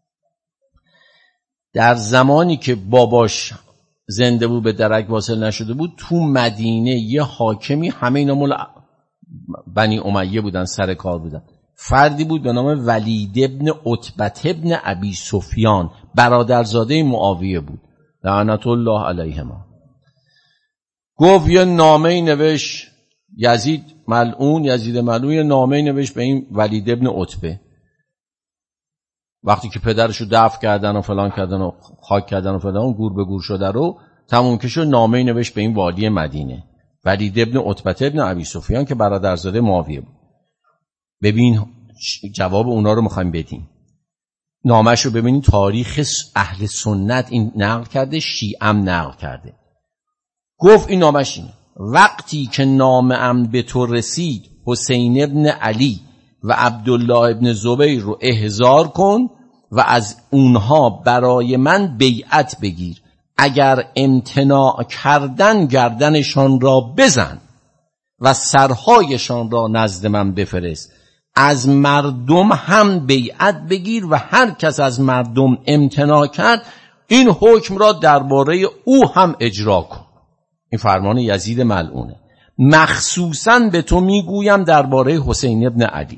در زمانی که باباش زنده بود به درک واصل نشده بود، تو مدینه یه حاکمی، همه اینا مول بنی امیه بودن، سر کار بودن، فردی بود به نام ولید ابن عتبه ابن ابی سفیان، برادرزاده معاویه بود لعنت الله علیهما. گفت یه نامه نوشت یزید ملعون، یزید ملعون یه نامه نوشت به این ولید ابن عتبه، وقتی که پدرشو دفن کردن و فلان کردن و خاک کردن و فلان گور به گور شده رو تموم که شد، نامه نوشت به این والی مدینه ولید ابن عتبه ابن ابی سفیان که برادرزاده معاویه بود. ببین جواب اونا رو میخوایم بدیم. نامش رو ببینید، تاریخ اهل سنت این نقل کرده، شیعم نقل کرده. گفت این نامش اینه: وقتی که نامه‌ام به تو رسید، حسین ابن علی و عبدالله ابن زبیر رو احضار کن و از اونها برای من بیعت بگیر. اگر امتناع کردن گردنشان را بزن و سرهایشان را نزد من بفرست. از مردم هم بیعت بگیر و هر کس از مردم امتناع کرد این حکم را درباره او هم اجرا کن. این فرمان یزید ملعونه. مخصوصاً به تو میگویم درباره حسین ابن علی.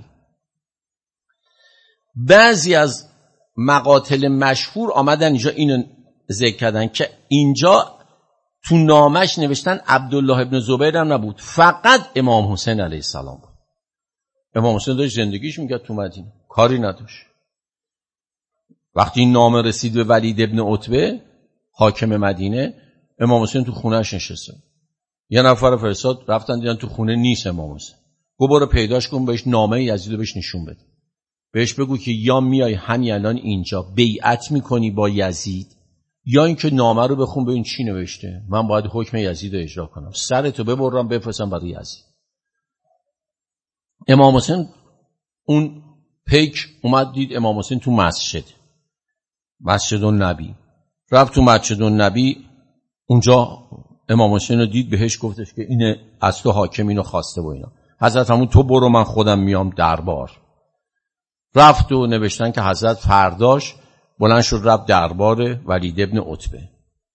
بعضی از مقاتل مشهور آمدن اینجا اینو ذکر کردن که اینجا تو نامش نوشتن عبدالله ابن زبیر هم نبود، فقط امام حسین علیه السلام بود. امام حسین داشت زندگیش میکرد تو مدینه، کاری نداشت. وقتی این نامه رسید به ولید ابن عتبه حاکم مدینه، امام حسین تو خونهش نشسته. یه نفر فرستاد، رفتن دیدن تو خونه نیست امام حسین. گفت برو پیداش کن، بهش نامه یزید رو بهش نشون بده، بهش بگو که یا میای همین الان اینجا بیعت میکنی با یزید، یا اینکه نامه رو بخون ببین چی نوشته، من باید حکم یزید رو اجرا کنم، سرتو ببرم بفرستم برای یزید. امام حسین اون پیک اومد دید امام حسین تو مسجد مسجد النبی، رفت تو مسجد النبی، اونجا امام حسین رو دید، بهش گفتش که اینه از تو حاکم اینو خواسته و اینا. حضرت همون تو برو من خودم میام دربار. رفت و نوشتن که حضرت فرداش بلند شد رفت دربار ولید ابن عتبه.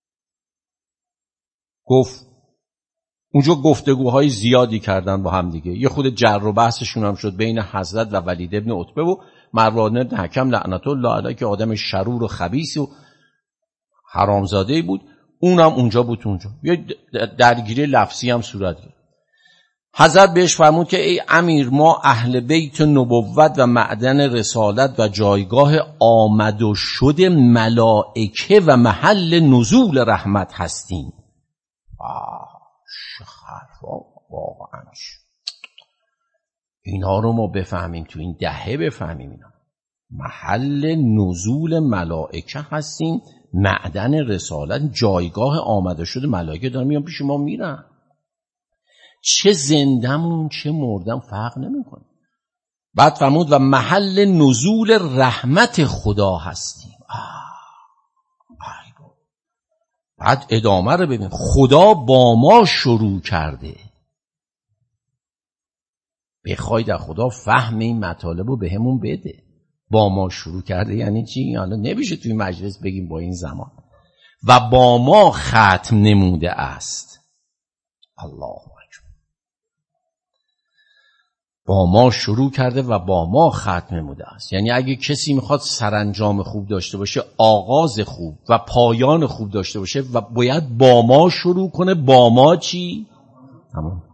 گفت اونجا گفتگوهای زیادی کردن با هم دیگه، یه خود جر و بحثشون هم شد بین حضرت و ولید ابن عتبه و مروان بن حکم لعنت الله علیه که آدم شرور و خبیث و حرامزاده بود، اونم اونجا بود. اونجا یه درگیری لفظی هم صورت گرفت. حضرت بهش فرمود که ای امیر، ما اهل بیت نبوت و معدن رسالت و جایگاه آمد و شد ملائکه و محل نزول رحمت هستیم. آه چه حرفا واقعا. اینا رو ما بفهمیم، تو این دهه بفهمیم. اینا محل نزول ملائکه هستیم، معدن رسالت، جایگاه آمده شده ملائکه دارن میان پیش ما میرن. چه زندمون چه مردم فرق نمیکنه. بعد فرمود و محل نزول رحمت خدا هستیم. آه. بعد ادامه رو ببین، خدا با ما شروع کرده. بخوای در خدا فهم این مطالب رو به همون بده. با ما شروع کرده یعنی چی؟ حالا نمیشه توی مجلس بگیم با این زمان. و با ما ختم نموده است. الله اکبر. با ما شروع کرده و با ما ختم نموده است. یعنی اگه کسی میخواد سرانجام خوب داشته باشه، آغاز خوب و پایان خوب داشته باشه و باید با ما شروع کنه. با ما چی؟ تمام.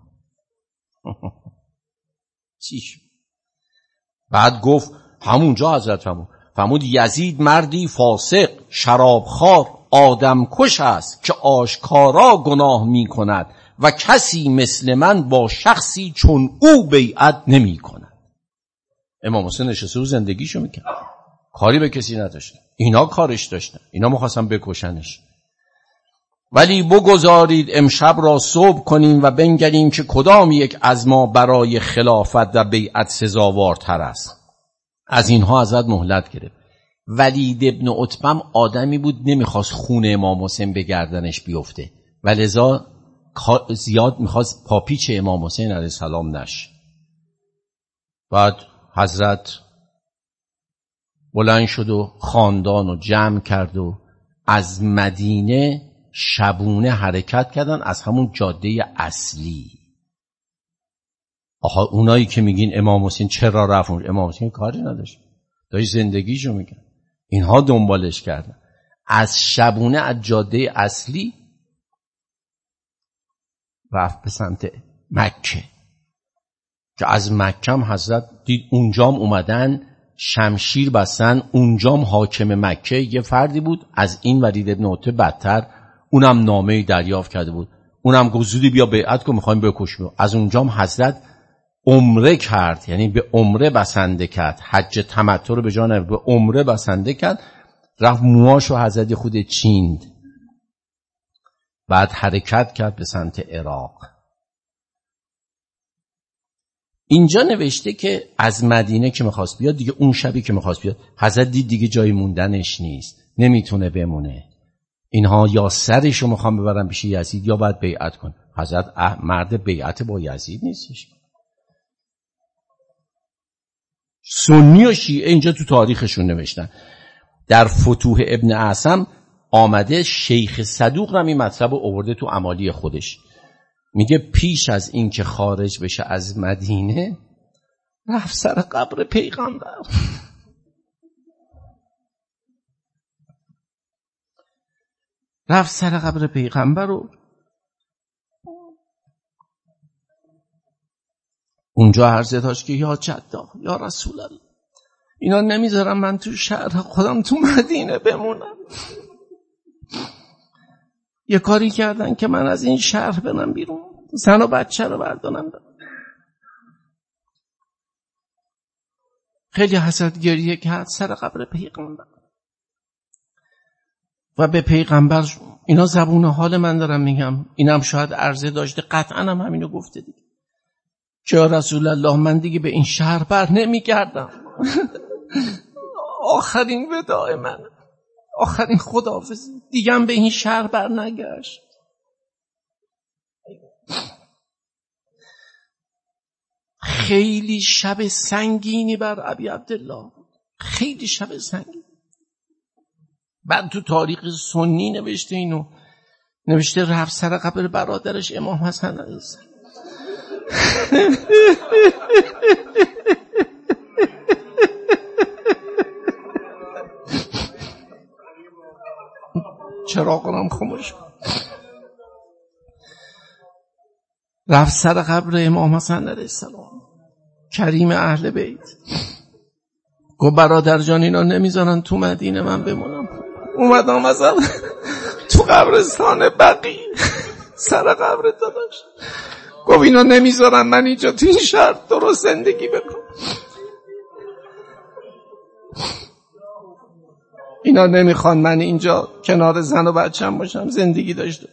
چی شد؟ بعد گفت همونجا حضرت فرمود فرمود یزید مردی فاسق، شرابخوار، آدم کش است که آشکارا گناه می کند و کسی مثل من با شخصی چون او بیعت نمی کند. امام حسین نشسته و زندگیشو میکرد، کاری به کسی نداشت. اینا کارش داشتن، اینا میخواستن بکشنش. ولی بگذارید امشب را صبح کنیم و بنگریم که کدام یک از ما برای خلافت و بیعت سزاوارتر است. از اینها حضرت مهلت گرفت. ولید ابن عتبه آدمی بود نمیخواست خون امام حسین به گردنش بیفته و لذا زیاد میخواست پاپیچ امام حسین علیه السلام نشه. بعد حضرت بلند شد و خاندان رو جمع کرد و از مدینه شبونه حرکت کردن، از همون جاده اصلی. آها اونایی که میگین امام حسین چرا رفت، امام حسین کاری نداشت، داشت زندگیشو میکرد. اینها دنبالش کردن. از شبونه از جاده اصلی رفت به سمت مکه که از مکه هم حضرت دید اونجام اومدن شمشیر بستن. اونجام حاکم مکه یه فردی بود از این ولید ابن عتبه بدتر، اونم نامه‌ای دریافت کرده بود، اونم گفت زودی بیا بیعت کن میخوایم بکشیم. از اونجام حضرت عمره کرد، یعنی به عمره بسنده کرد، حج تمتع رو به جا نبرد، به عمره بسنده کرد. رفت موهاشو حضرت خود چیند، بعد حرکت کرد به سمت عراق. اینجا نوشته که از مدینه که میخواست بیاد دیگه، اون شبی که میخواست بیاد حضرت دید دیگه جای موندنش نیست، نمیتونه بمونه. اینها یا سرشو میخوام ببرن پیش یزید یا باید بیعت کن. حضرت مرد بیعت با یزید نیستش. سنی و شیعه اینجا تو تاریخشون نوشتن. در فتوح ابن اعصم آمده، شیخ صدوق هم این مطلب رو آورده تو امالی خودش. میگه پیش از این که خارج بشه از مدینه رفت سر قبر پیغمبر. رفت سر قبر پیغمبر رو اونجا عرضه داشت که یا جدا یا رسول الله، اینا نمیذارم من تو شهر خودم تو مدینه بمونم. یه کاری کردن که من از این شهر برم بیرون، زن و بچه رو بردارم. خیلی حسد گریه کرد سر قبر پیغمبر و به پیغمبر. اینا زبون حال من دارم میگم، اینم شاید عرضه داشته، قطعا هم همینو گفته دیگه که یا رسول الله من دیگه به این شهر بر نمیگردم. آخرین وداع من، آخرین خداحافظی، دیگه هم به این شهر بر نگشت. خیلی شب سنگینی بر ابی عبدالله، خیلی شب سنگین. بعد تو تاریخ سنی نوشته اینو، نوشته رفت سر قبر برادرش امام حسن علیه السلام. چراغانم خاموش کن. رفت سر قبر امام حسن علیه السلام، کریم اهل بیت. گفت برادر جان اینا نمیذارن تو مدینه من بمونم. اومدم مثلا تو قبرستان بقیع سر قبر داداش. گفت اینا نمیذارن من اینجا تو این شهر درست زندگی بکنم. اینا نمیخوان من اینجا کنار زن و بچه‌م باشم، زندگی داشته.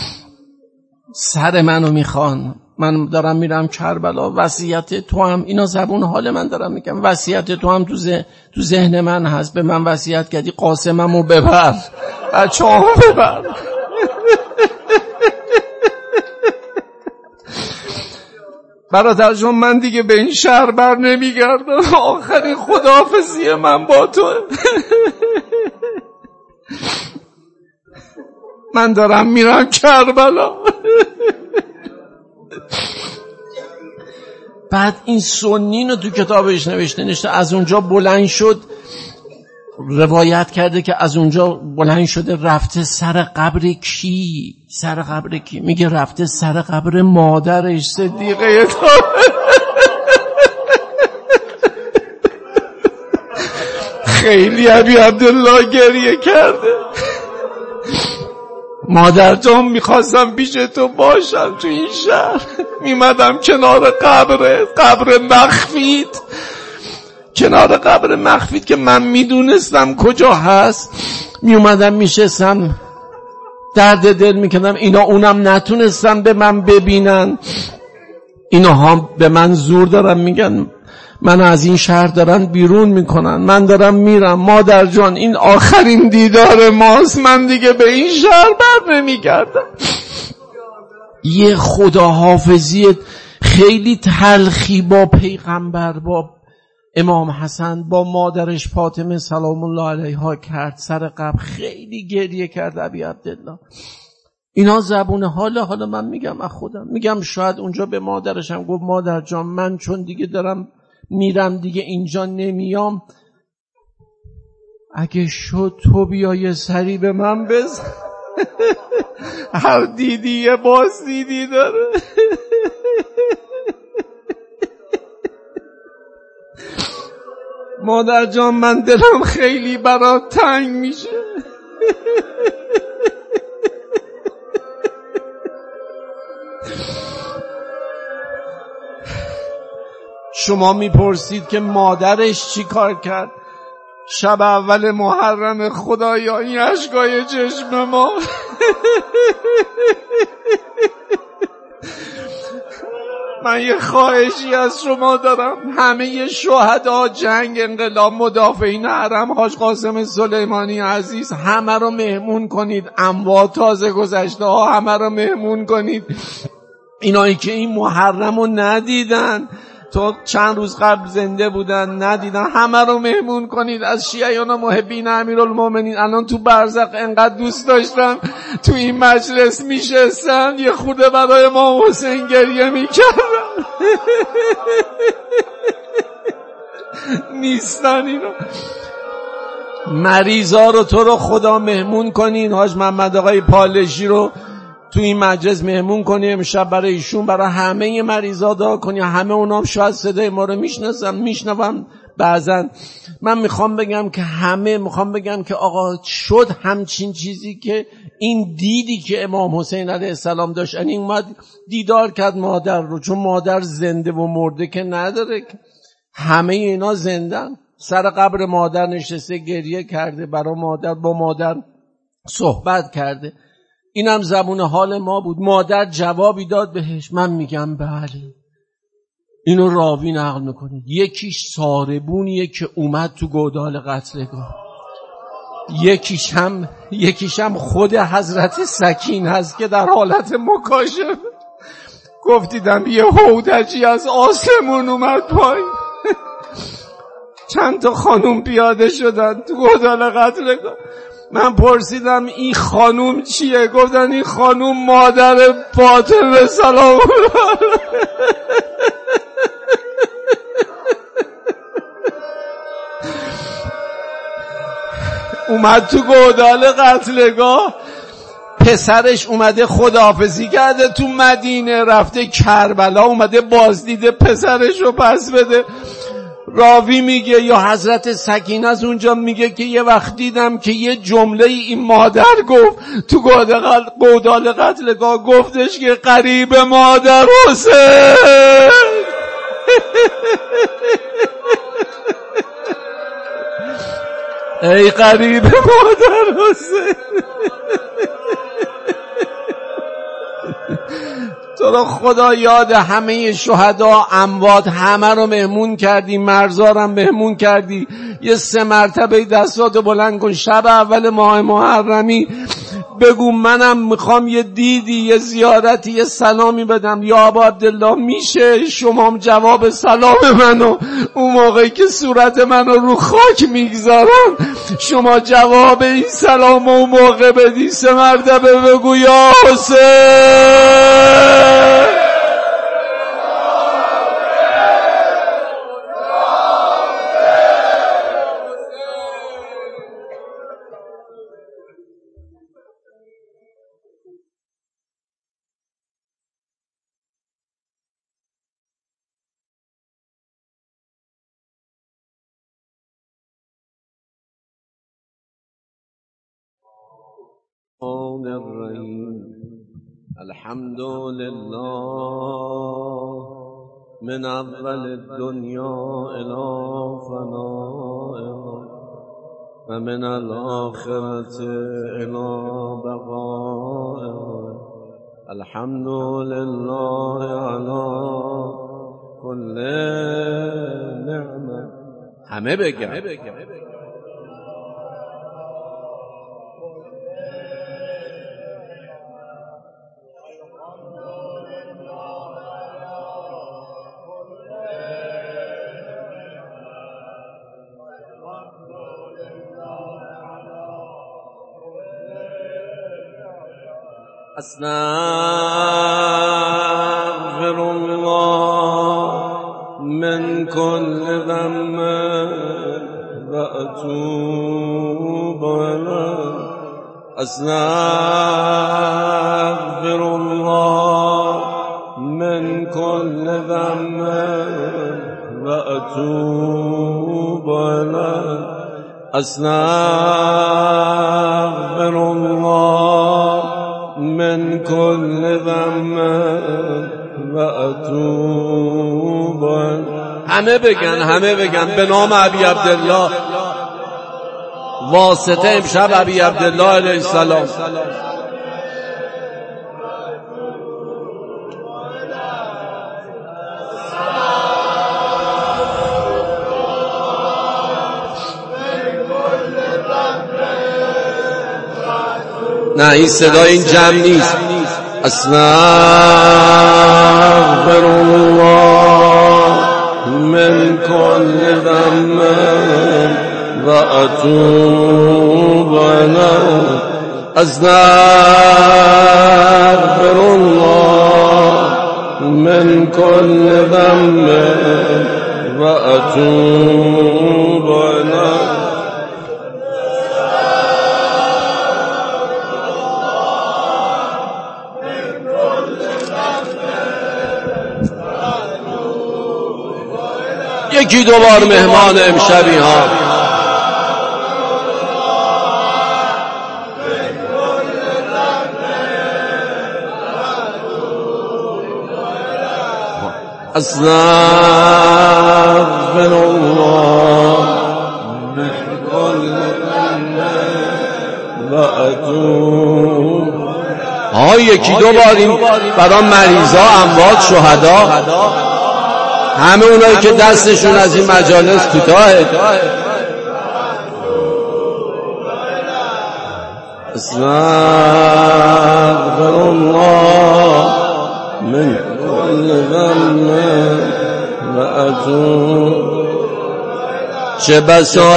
سر منو میخوان. من دارم میرم کربلا، وصیت تو هم، اینا زبون حال من دارم میگم، وصیت تو هم تو ذهن تو ذهن من هست. به من وصیت کردی قاسممو ببر، بچه‌امو ببر. برادر جان من دیگه به این شهر بر نمیگردم. آخرین خداحافظی من با تو. من دارم میرم کربلا. بعد این سنی رو تو کتابش نوشته نشته، از اونجا بلند شد، روایت کرده که از اونجا بلند شده رفته سر قبر کی؟ سر قبر کی؟ میگه رفته سر قبر مادرش صدیقه طاهره. خیلی ابی عبدالله گریه کرده. مادر جان میخواستم پیش تو باشم تو این شهر، میمدم کنار قبر قبر مخفیت، کنار قبر مخفیت که من میدونستم کجا هست، میومدم میشستم درد دل میکردم. اینا اونم نتونستم به من ببینن. اینا هم به من زور دارن میگن من از این شهر دارن بیرون میکنن، من دارم میرم. مادر جان این آخرین دیدار ماست، من دیگه به این شهر بر نمیگردم. یه خداحافظی خیلی تلخی با پیغمبر، با امام حسن، با مادرش فاطمه سلام الله علیها کرد سر قبر. خیلی گریه کرد ابی عبدالله. اینا زبون حال حالا من میگم از خودم، میگم شاید اونجا به مادرشم گفت مادر جان من چون دیگه دارم میرم دیگه اینجا نمیام، اگه شد تو بیا یه سری به من بزن. هر دیدی یه باز دیدی داره. مادر جان من دلم خیلی برات تنگ میشه. شما میپرسید که مادرش چی کار کرد؟ شب اول محرم خدایا این اشکای چشم ما. من یه خواهشی از شما دارم، همه شهدا جنگ انقلاب مدافعین حرم حاج قاسم سلیمانی عزیز همه رو مهمون کنید، اموات تازه گذشته ها همه رو مهمون کنید. اینایی که این محرم رو ندیدن، تو چند روز قبل زنده بودن ندیدن، همه رو مهمون کنید. از شیعیان و محبین امیرالمومنین الان تو برزخ انقدر دوست داشتم تو این مجلس میشستن یه خورده برای ما حسین گریه میکردن. نیستن اینا. مریضا رو تو رو خدا مهمون کنین. حاج محمد آقای پالشی رو تو این مجلس مهمون کنیم امشب، برای ایشون برای همه مریضا دعا کنیم. همه اونام شاید صدای ما رو میشناسن میشنون بعضن. من میخوام بگم که همه میخوام بگم که آقا شد همچین چیزی که این دیدی که امام حسین علیه السلام داشت، یعنی اومد دیدار کرد مادر رو، چون مادر زنده و مرده که نداره، همه اینا زندن. سر قبر مادر نشسته گریه کرده، برای مادر با مادر صحبت کرده. اینم زبون حال ما بود. مادر جوابی داد بهش. من میگم بله. اینو راوی نقل میکنه. یکیش ساربونیه که اومد تو گودال قتلگاه، یکیش هم یکیش هم خود حضرت سکین هست که در حالت مکاشفه گفتیدم یه هودجی از آسمون اومد پایین. چند تا خانوم پیاده شدن تو گودال قتلگاه. من پرسیدم این خانوم چیه؟ گفتن این خانوم مادر فاطمه سلام اومد تو گودال قتلگاه. پسرش اومده خداحافظی کرده تو مدینه، رفته کربلا، اومده بازدید پسرش رو پس بده. راوی میگه یا حضرت سکینه از اونجا میگه که یه وقت دیدم که یه جمله این مادر گفت تو گودال قتلگاه، گفتش که قریب مادر حسین. ای قریب مادر حسین، تو رو خدا یاد همه شهدا اموات همه رو مهمون کردی، مرزارم مهمون کردی. یه سه مرتبه دستاتو بلند کن شب اول ماه محرمی، بگو منم میخوام یه دیدی، یه زیارتی، یه سلامی بدم. یا ابا عبدالله میشه شما جواب سلام منو اون موقعی که صورت منو رو خاک میگذارن شما جواب این سلام اون موقع بدی؟ سه مرتبه بگو یا حسین. الحمد لله من اول الدنیا الى فنائها و من الاخرة الى بقائها. الحمد لله على كل نعمة. همه بگم استغفر الله من كل ذنب واتوب الیه. استغفر الله من كل ذنب واتوب الیه. استغفر الله من كل ذنب و اتوب. همه بگن همه بگن به نام ابی عبدالله واسطه امشب ابی عبدالله علیه السلام. نه این صدای این جمع نیست. استغفر الله من كل ذنب و اتوب الیه. استغفر الله من كل ذنب و اتوب الیه. یکی دوبار مهمان امشبی ها استغفر الله من كل ذنب و اتوب. ها یکی دوبار این برای مریضا، اموات، شهدا، همه اونایی که دستشون از این مجالس کوتاهه. استغفر الله من كل ذنب و اتوب. چه بسا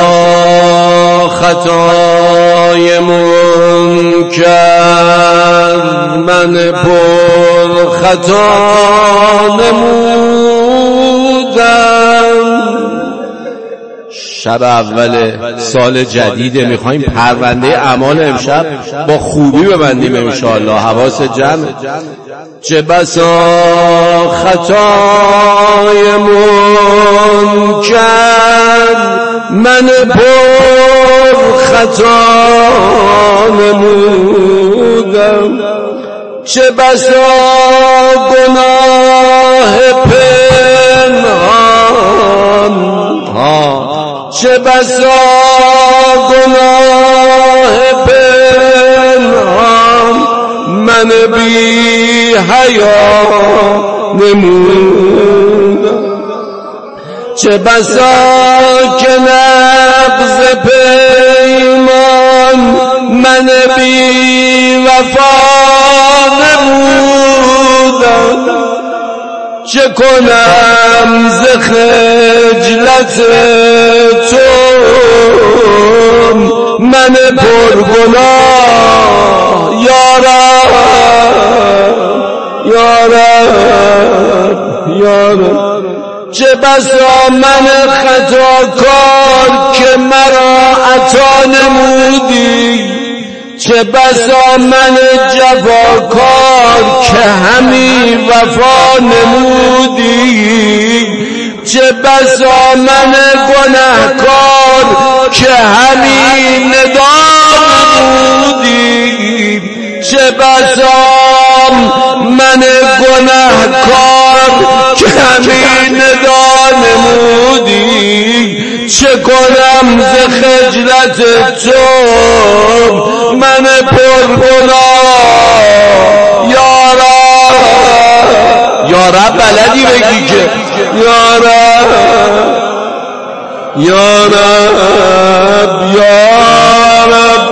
خطای منکر من پر خطا نمودم. شب اول سال جدیده، میخوایم پرونده اعمال امشب با خوبی ببندیم انشاءالله. حواس جمع. چه بسا خطای منکر من پر خطا نمودم، چه بسا گناه پنهان، چه بسا گناه پنهان من بی حیا نمودم، چه بسا که نقض پیمان من بی وفا نمودم، چه کنم ز خجلت تو من پرگناه یا رب یا رب یا رب. چه بسا من خطاکار که مرا عطا نمودی، چه بسا من جفاکار که همی وفا نمودی، چه بسا من گنهکار که همی ندام نمودی، چه بسا من گنهکار که همی ندام نمودی، چه کنم ز خجلت تو من پرگناه یا رب یا رب بلدی بگی که یا رب یا رب یا رب.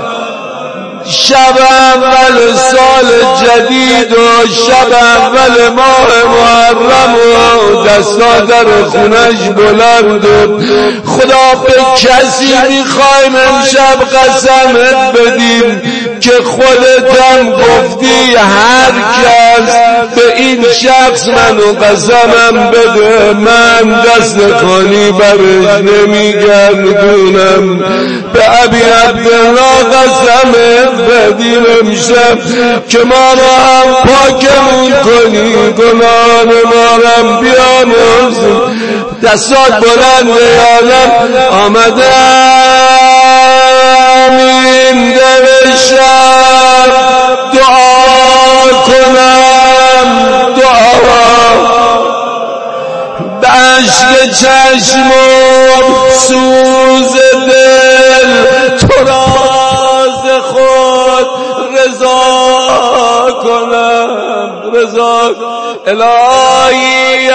شب اول سال جدید و شب اول ماه محرم و دستا در خونش بلند و خدا به کسی میخوایم امشب قسمت بدیم که خودتم گفتی هر کس به این شخص منو قسمم بده من دست خالی برش نمیگردونم. به ابی عبدالله قسمت بدیم امشب که ما را هم پاکمون کنی، گناه ما را بیامرز. دستات بلند یادم آمدم این در شب دعا کنم، دعا به عشق چشم و سوز دل تو را ز خود رضا کنم، رضا الهی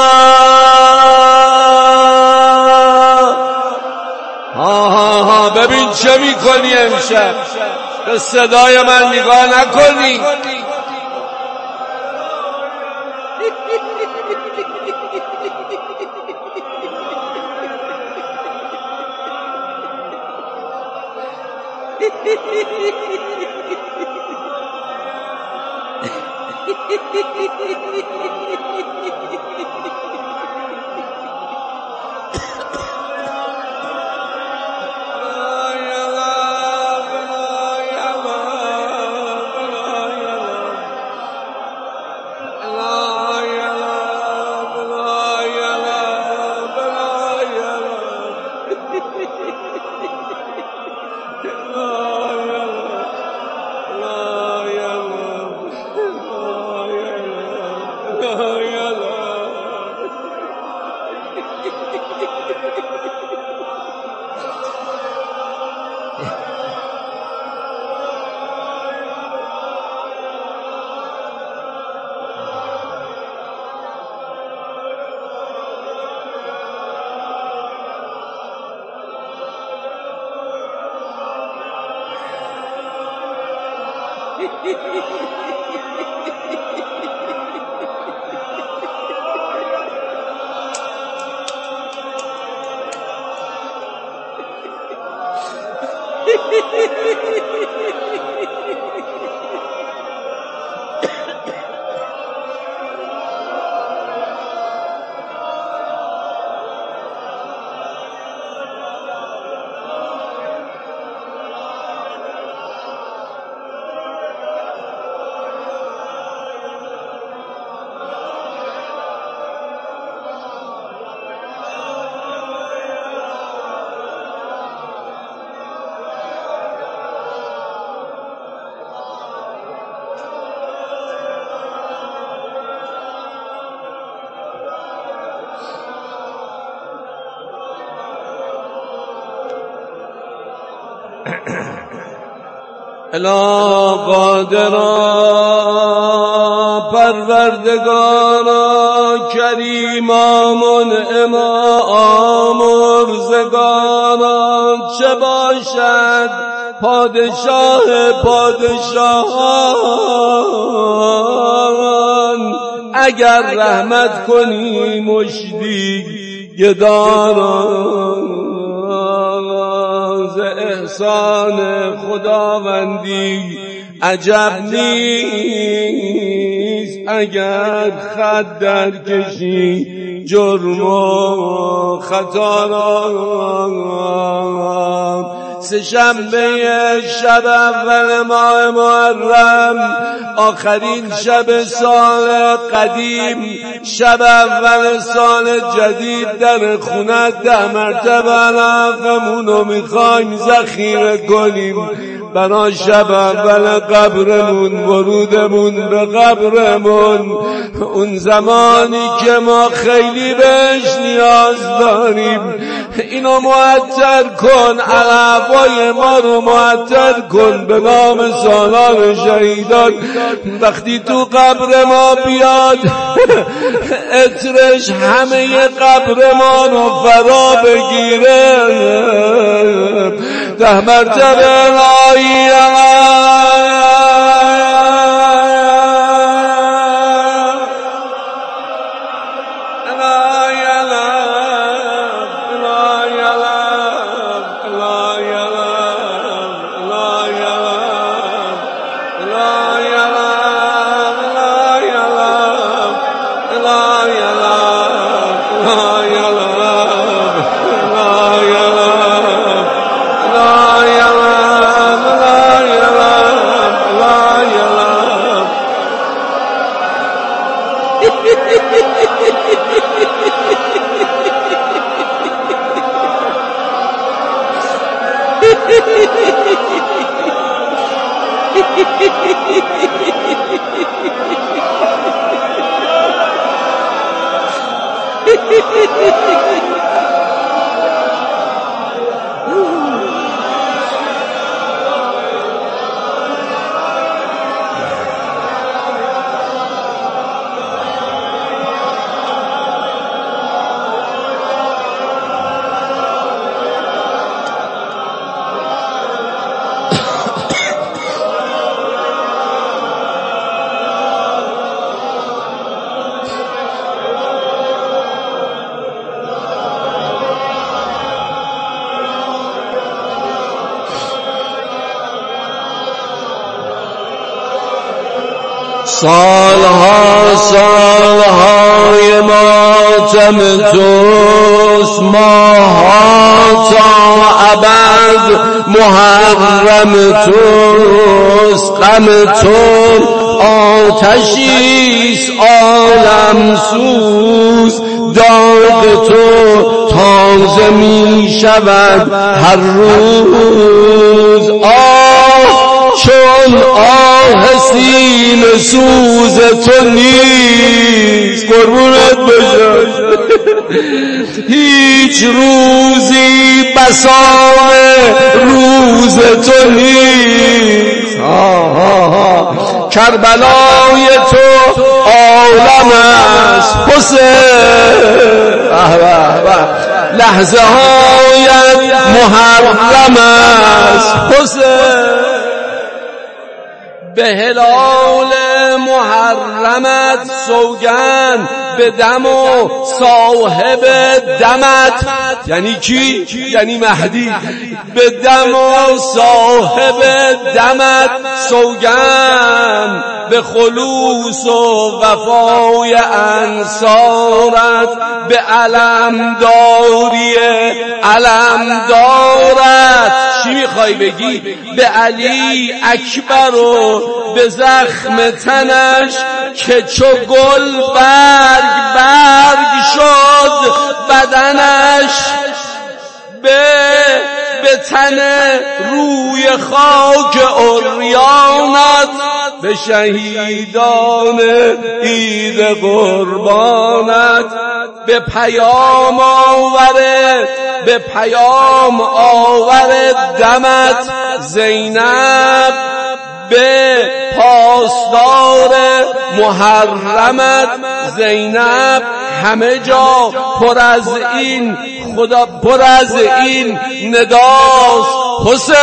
الله. ها ها ها ببین چه میکنی امشب، به صدای من نگاه نکنی. الا قادرا پروردگارا کریما منعما آمرزگارا چه باشد پادشاه پادشاهان اگر رحمت کنی مشتی گداران ز احسان خداوندی عجب نیست اگر خط در کشی جرم و خطا را سه شنبه شب اول ماه محرم آخرین شب سال قدیم شب اول سال جدید در خونه ده مرتبه علقمونو میخوایم ذخیره کنیم برای شب اول قبرمون ورودمون به قبرمون اون زمانی که ما خیلی بهش نیاز داریم اینو معطر کن علوای ما رو معطر کن به نام سالار شهیدان وقتی تو قبر ما بیاد عطرش همه قبر ما رو فرا بگیره ده مرتبه لا سالها سالهای ماتم توست ماها تا ابد محرم توست غم تو آتشیست عالم سوز داغ تو تازه می شود هر روز آه چون آه سینه سوز تو نیست قربونت بشم هیچ روزی بسام روز تو نیست کربلای تو عالم است حسین لحظه هایت محرم است حسین به هلال محرمت سوگند به دم و صاحب دمت یعنی کی؟ یعنی مهدی به دم و صاحب دمت سوگند به خلوص و وفای انصارت به علمداری علمدارت چی میخوای بگی؟ به علی اکبر و به زخم تنش که چو گل برگ برگ شد بدنش به به تن روی خاک عریانت به شهیدان عید قربانت به پیام آور به پیام آور دمت زینب، به پاسدار محرمت زینب، همه جا پر از این خدا پر از این نداست حسین،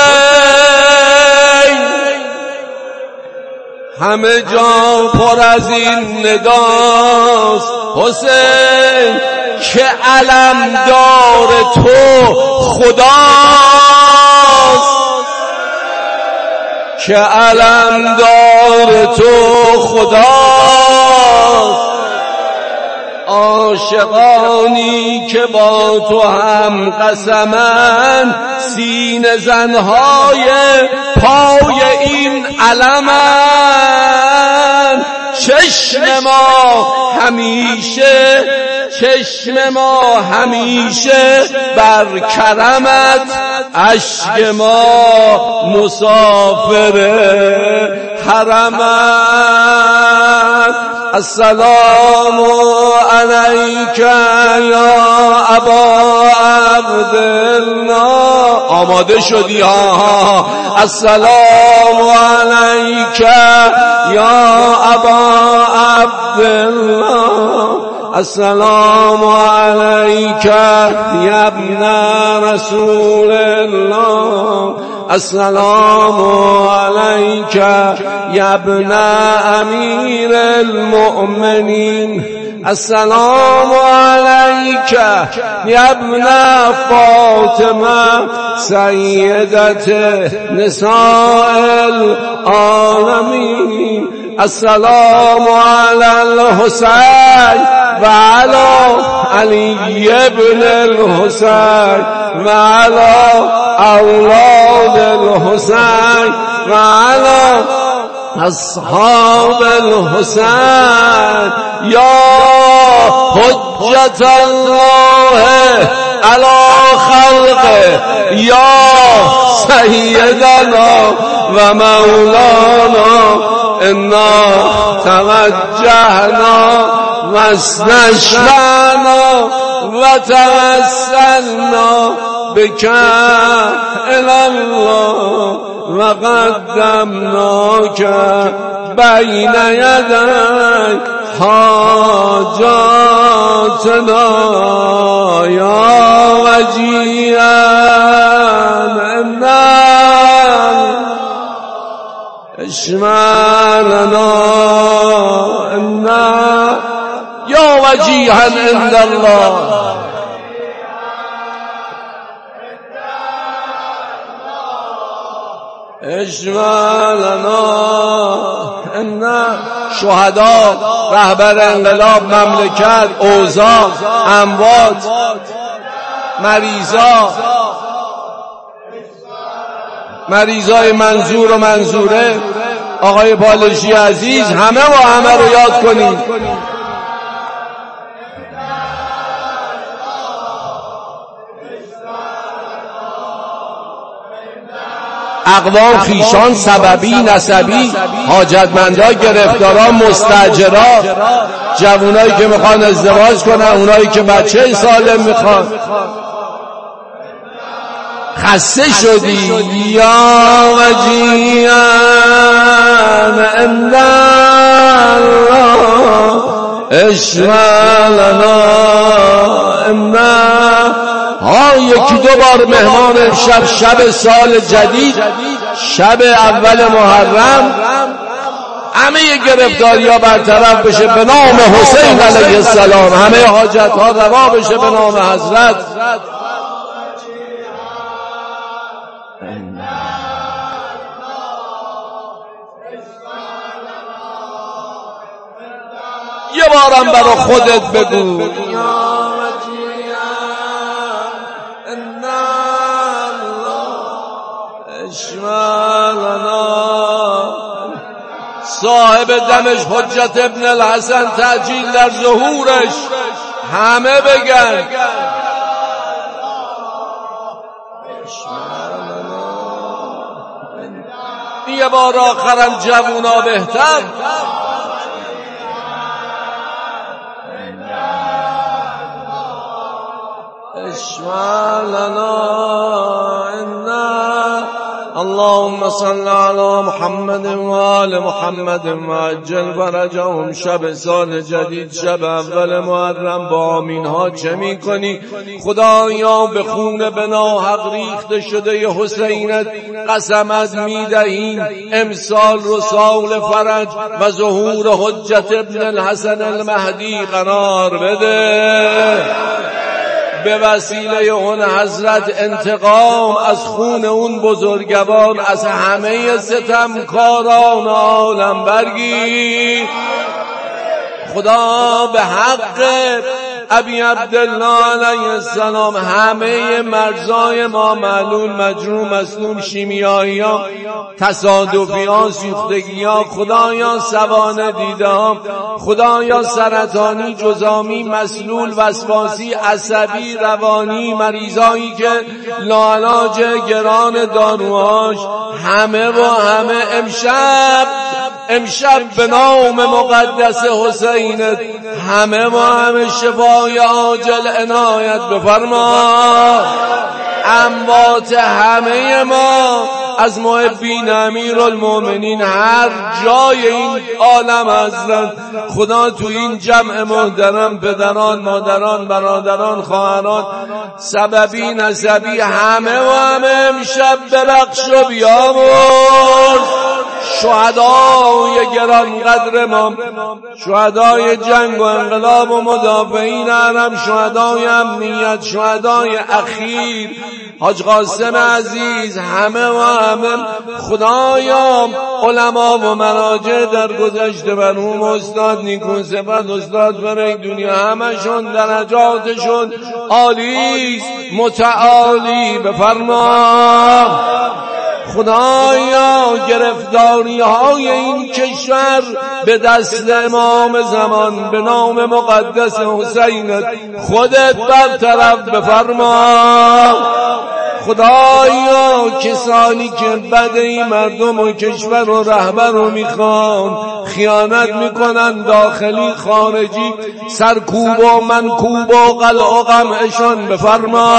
همه جا پر از این نداست حسین، که علمدار تو خداست، که علمدار تو خداست. عاشقانی که با تو هم قسمن، سینه زنهای پای این علمن، چشم ما همیشه چشم ما همیشه بر کرمت، اشک ما مسافر حرمت. السلام علیک یا ابا عبدالله. آماده شدی ها؟ السلام علیک یا ابا عبدالله، السلام علیک یا ابن رسول الله، السلام علیک یا ابن امیر المؤمنین، السلام علیک یا ابن فاطمه سیدت نساء العالمین، السلام علی الحسین و علی علی ابن الحسین و علی اولاد الحسین و علی اصحاب الحسین. یا حجت الله علی خلقه، یا سیدنا و مولانا، انا توجهنا و استشفعنا و توسلنا بک الی الله و قدمناک بین یدی حاجاتنا یا وجیها اشمالنا انا یا وجیها عند الله. اشمالنا انا شهدا، رهبر انقلاب، مملکت، اوضاع، اموات، مریضا، مریضای منظور و منظوره، آقای پالشی عزیز، همه و همه رو یاد کنید. اقوام، خیشان، سببی، نسبی، حاجتمندا، گرفتارا، مستاجرا، جوانایی که میخوان ازدواج کنن، اونایی که بچه سالم میخوان. خسته شدی یا وجیان عند الله اشمالنا انا. ها یکی دو بار مهمان امشب، شب سال جدید، شب اول محرم، همه گرفتاری ها برطرف بشه به نام حسین علیه السلام، همه حاجت ها روا بشه به نام حضرت. یه بارم برا خودت بگو صاحب دمش حجت ابن الحسن تعجیل در ظهورش، همه بگن یه بار آخرم جوونا بهتر. اشفع لنا إنا اللهم صل على محمد و آل محمد وعجل فرجهم. شب سال جدید، شب اول محرم، با آمین ها چه می کنی؟ خدایا به خون به ناحق ریخته شده حسینت قسمت می دهیم امسال رو سال فرج و ظهور حجت ابن الحسن المهدی قرار بده. به وسیله اون حضرت انتقام از خون اون بزرگوار از همه ستمکاران عالم برگیر. خدا به حق ابی عبدالله علیه السلام همه مرزای ما معلول، مجروح، مسلول، شیمیایی ها، تصادفی ها، سوختگی ها، خدایا سوانه دیده ها، خدایا سرطانی، جزامی، مسلول، وسواسی، عصبی، روانی، مریضایی که لاعلاج، گران داروهاش، همه و همه امشب امشب به نام مقدس حسینت همه و همه شفای عاجل عنایت بفرما. اموات همه ما از محبین امیرالمومنین هر جای این عالم هستند، خدا تو این جمع محترم پدران، مادران، برادران، خواهران، سببی، نسبی، همه و همه امشب ببخش و بیامرز. شهدای گرانقدر ما، شهدای جنگ و انقلاب و مدافعین حرم، شهدای امنیت، شهدای اخیر حاج قاسم عزیز، همه و همه خدایا علما و مراجع در گذشته مرحوم استاد نیکو صفت، استاد فرید دنیا، همشون درجاتشون عالی متعالی بفرما. خدایا گرفتاری های این کشور به دست امام زمان به نام مقدس حسینت خودت برطرف بفرما. خدایا کسانی که بد این مردم و کشور و رهبر رو میخوان خیانت میکنن، داخلی خارجی، سرکوب و منکوب و قلع و قمعشان بفرما.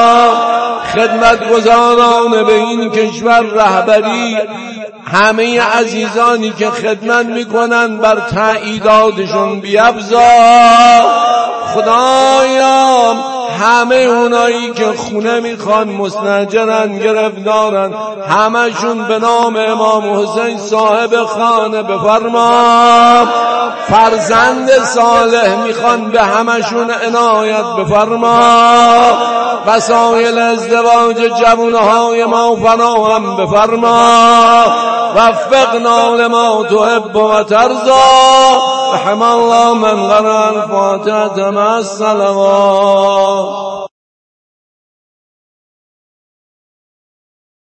خدمتگزاران به این کشور، رهبری، همه عزیزانی که خدمت میکنن بر تاییداتشون بیفزا. خدایا همه اونایی که خونه میخوان، مستاجرن، گرفتارن، همشون به نام امام حسین صاحب خانه بفرما. فرزند صالح میخوان، به همشون عنایت بفرما. وسایل ازدواج جوانهای ما فراهم بفرما. وفقنا لما تحب و ترضا. رحم الله من قرأ الفاتحة مع الصلوات.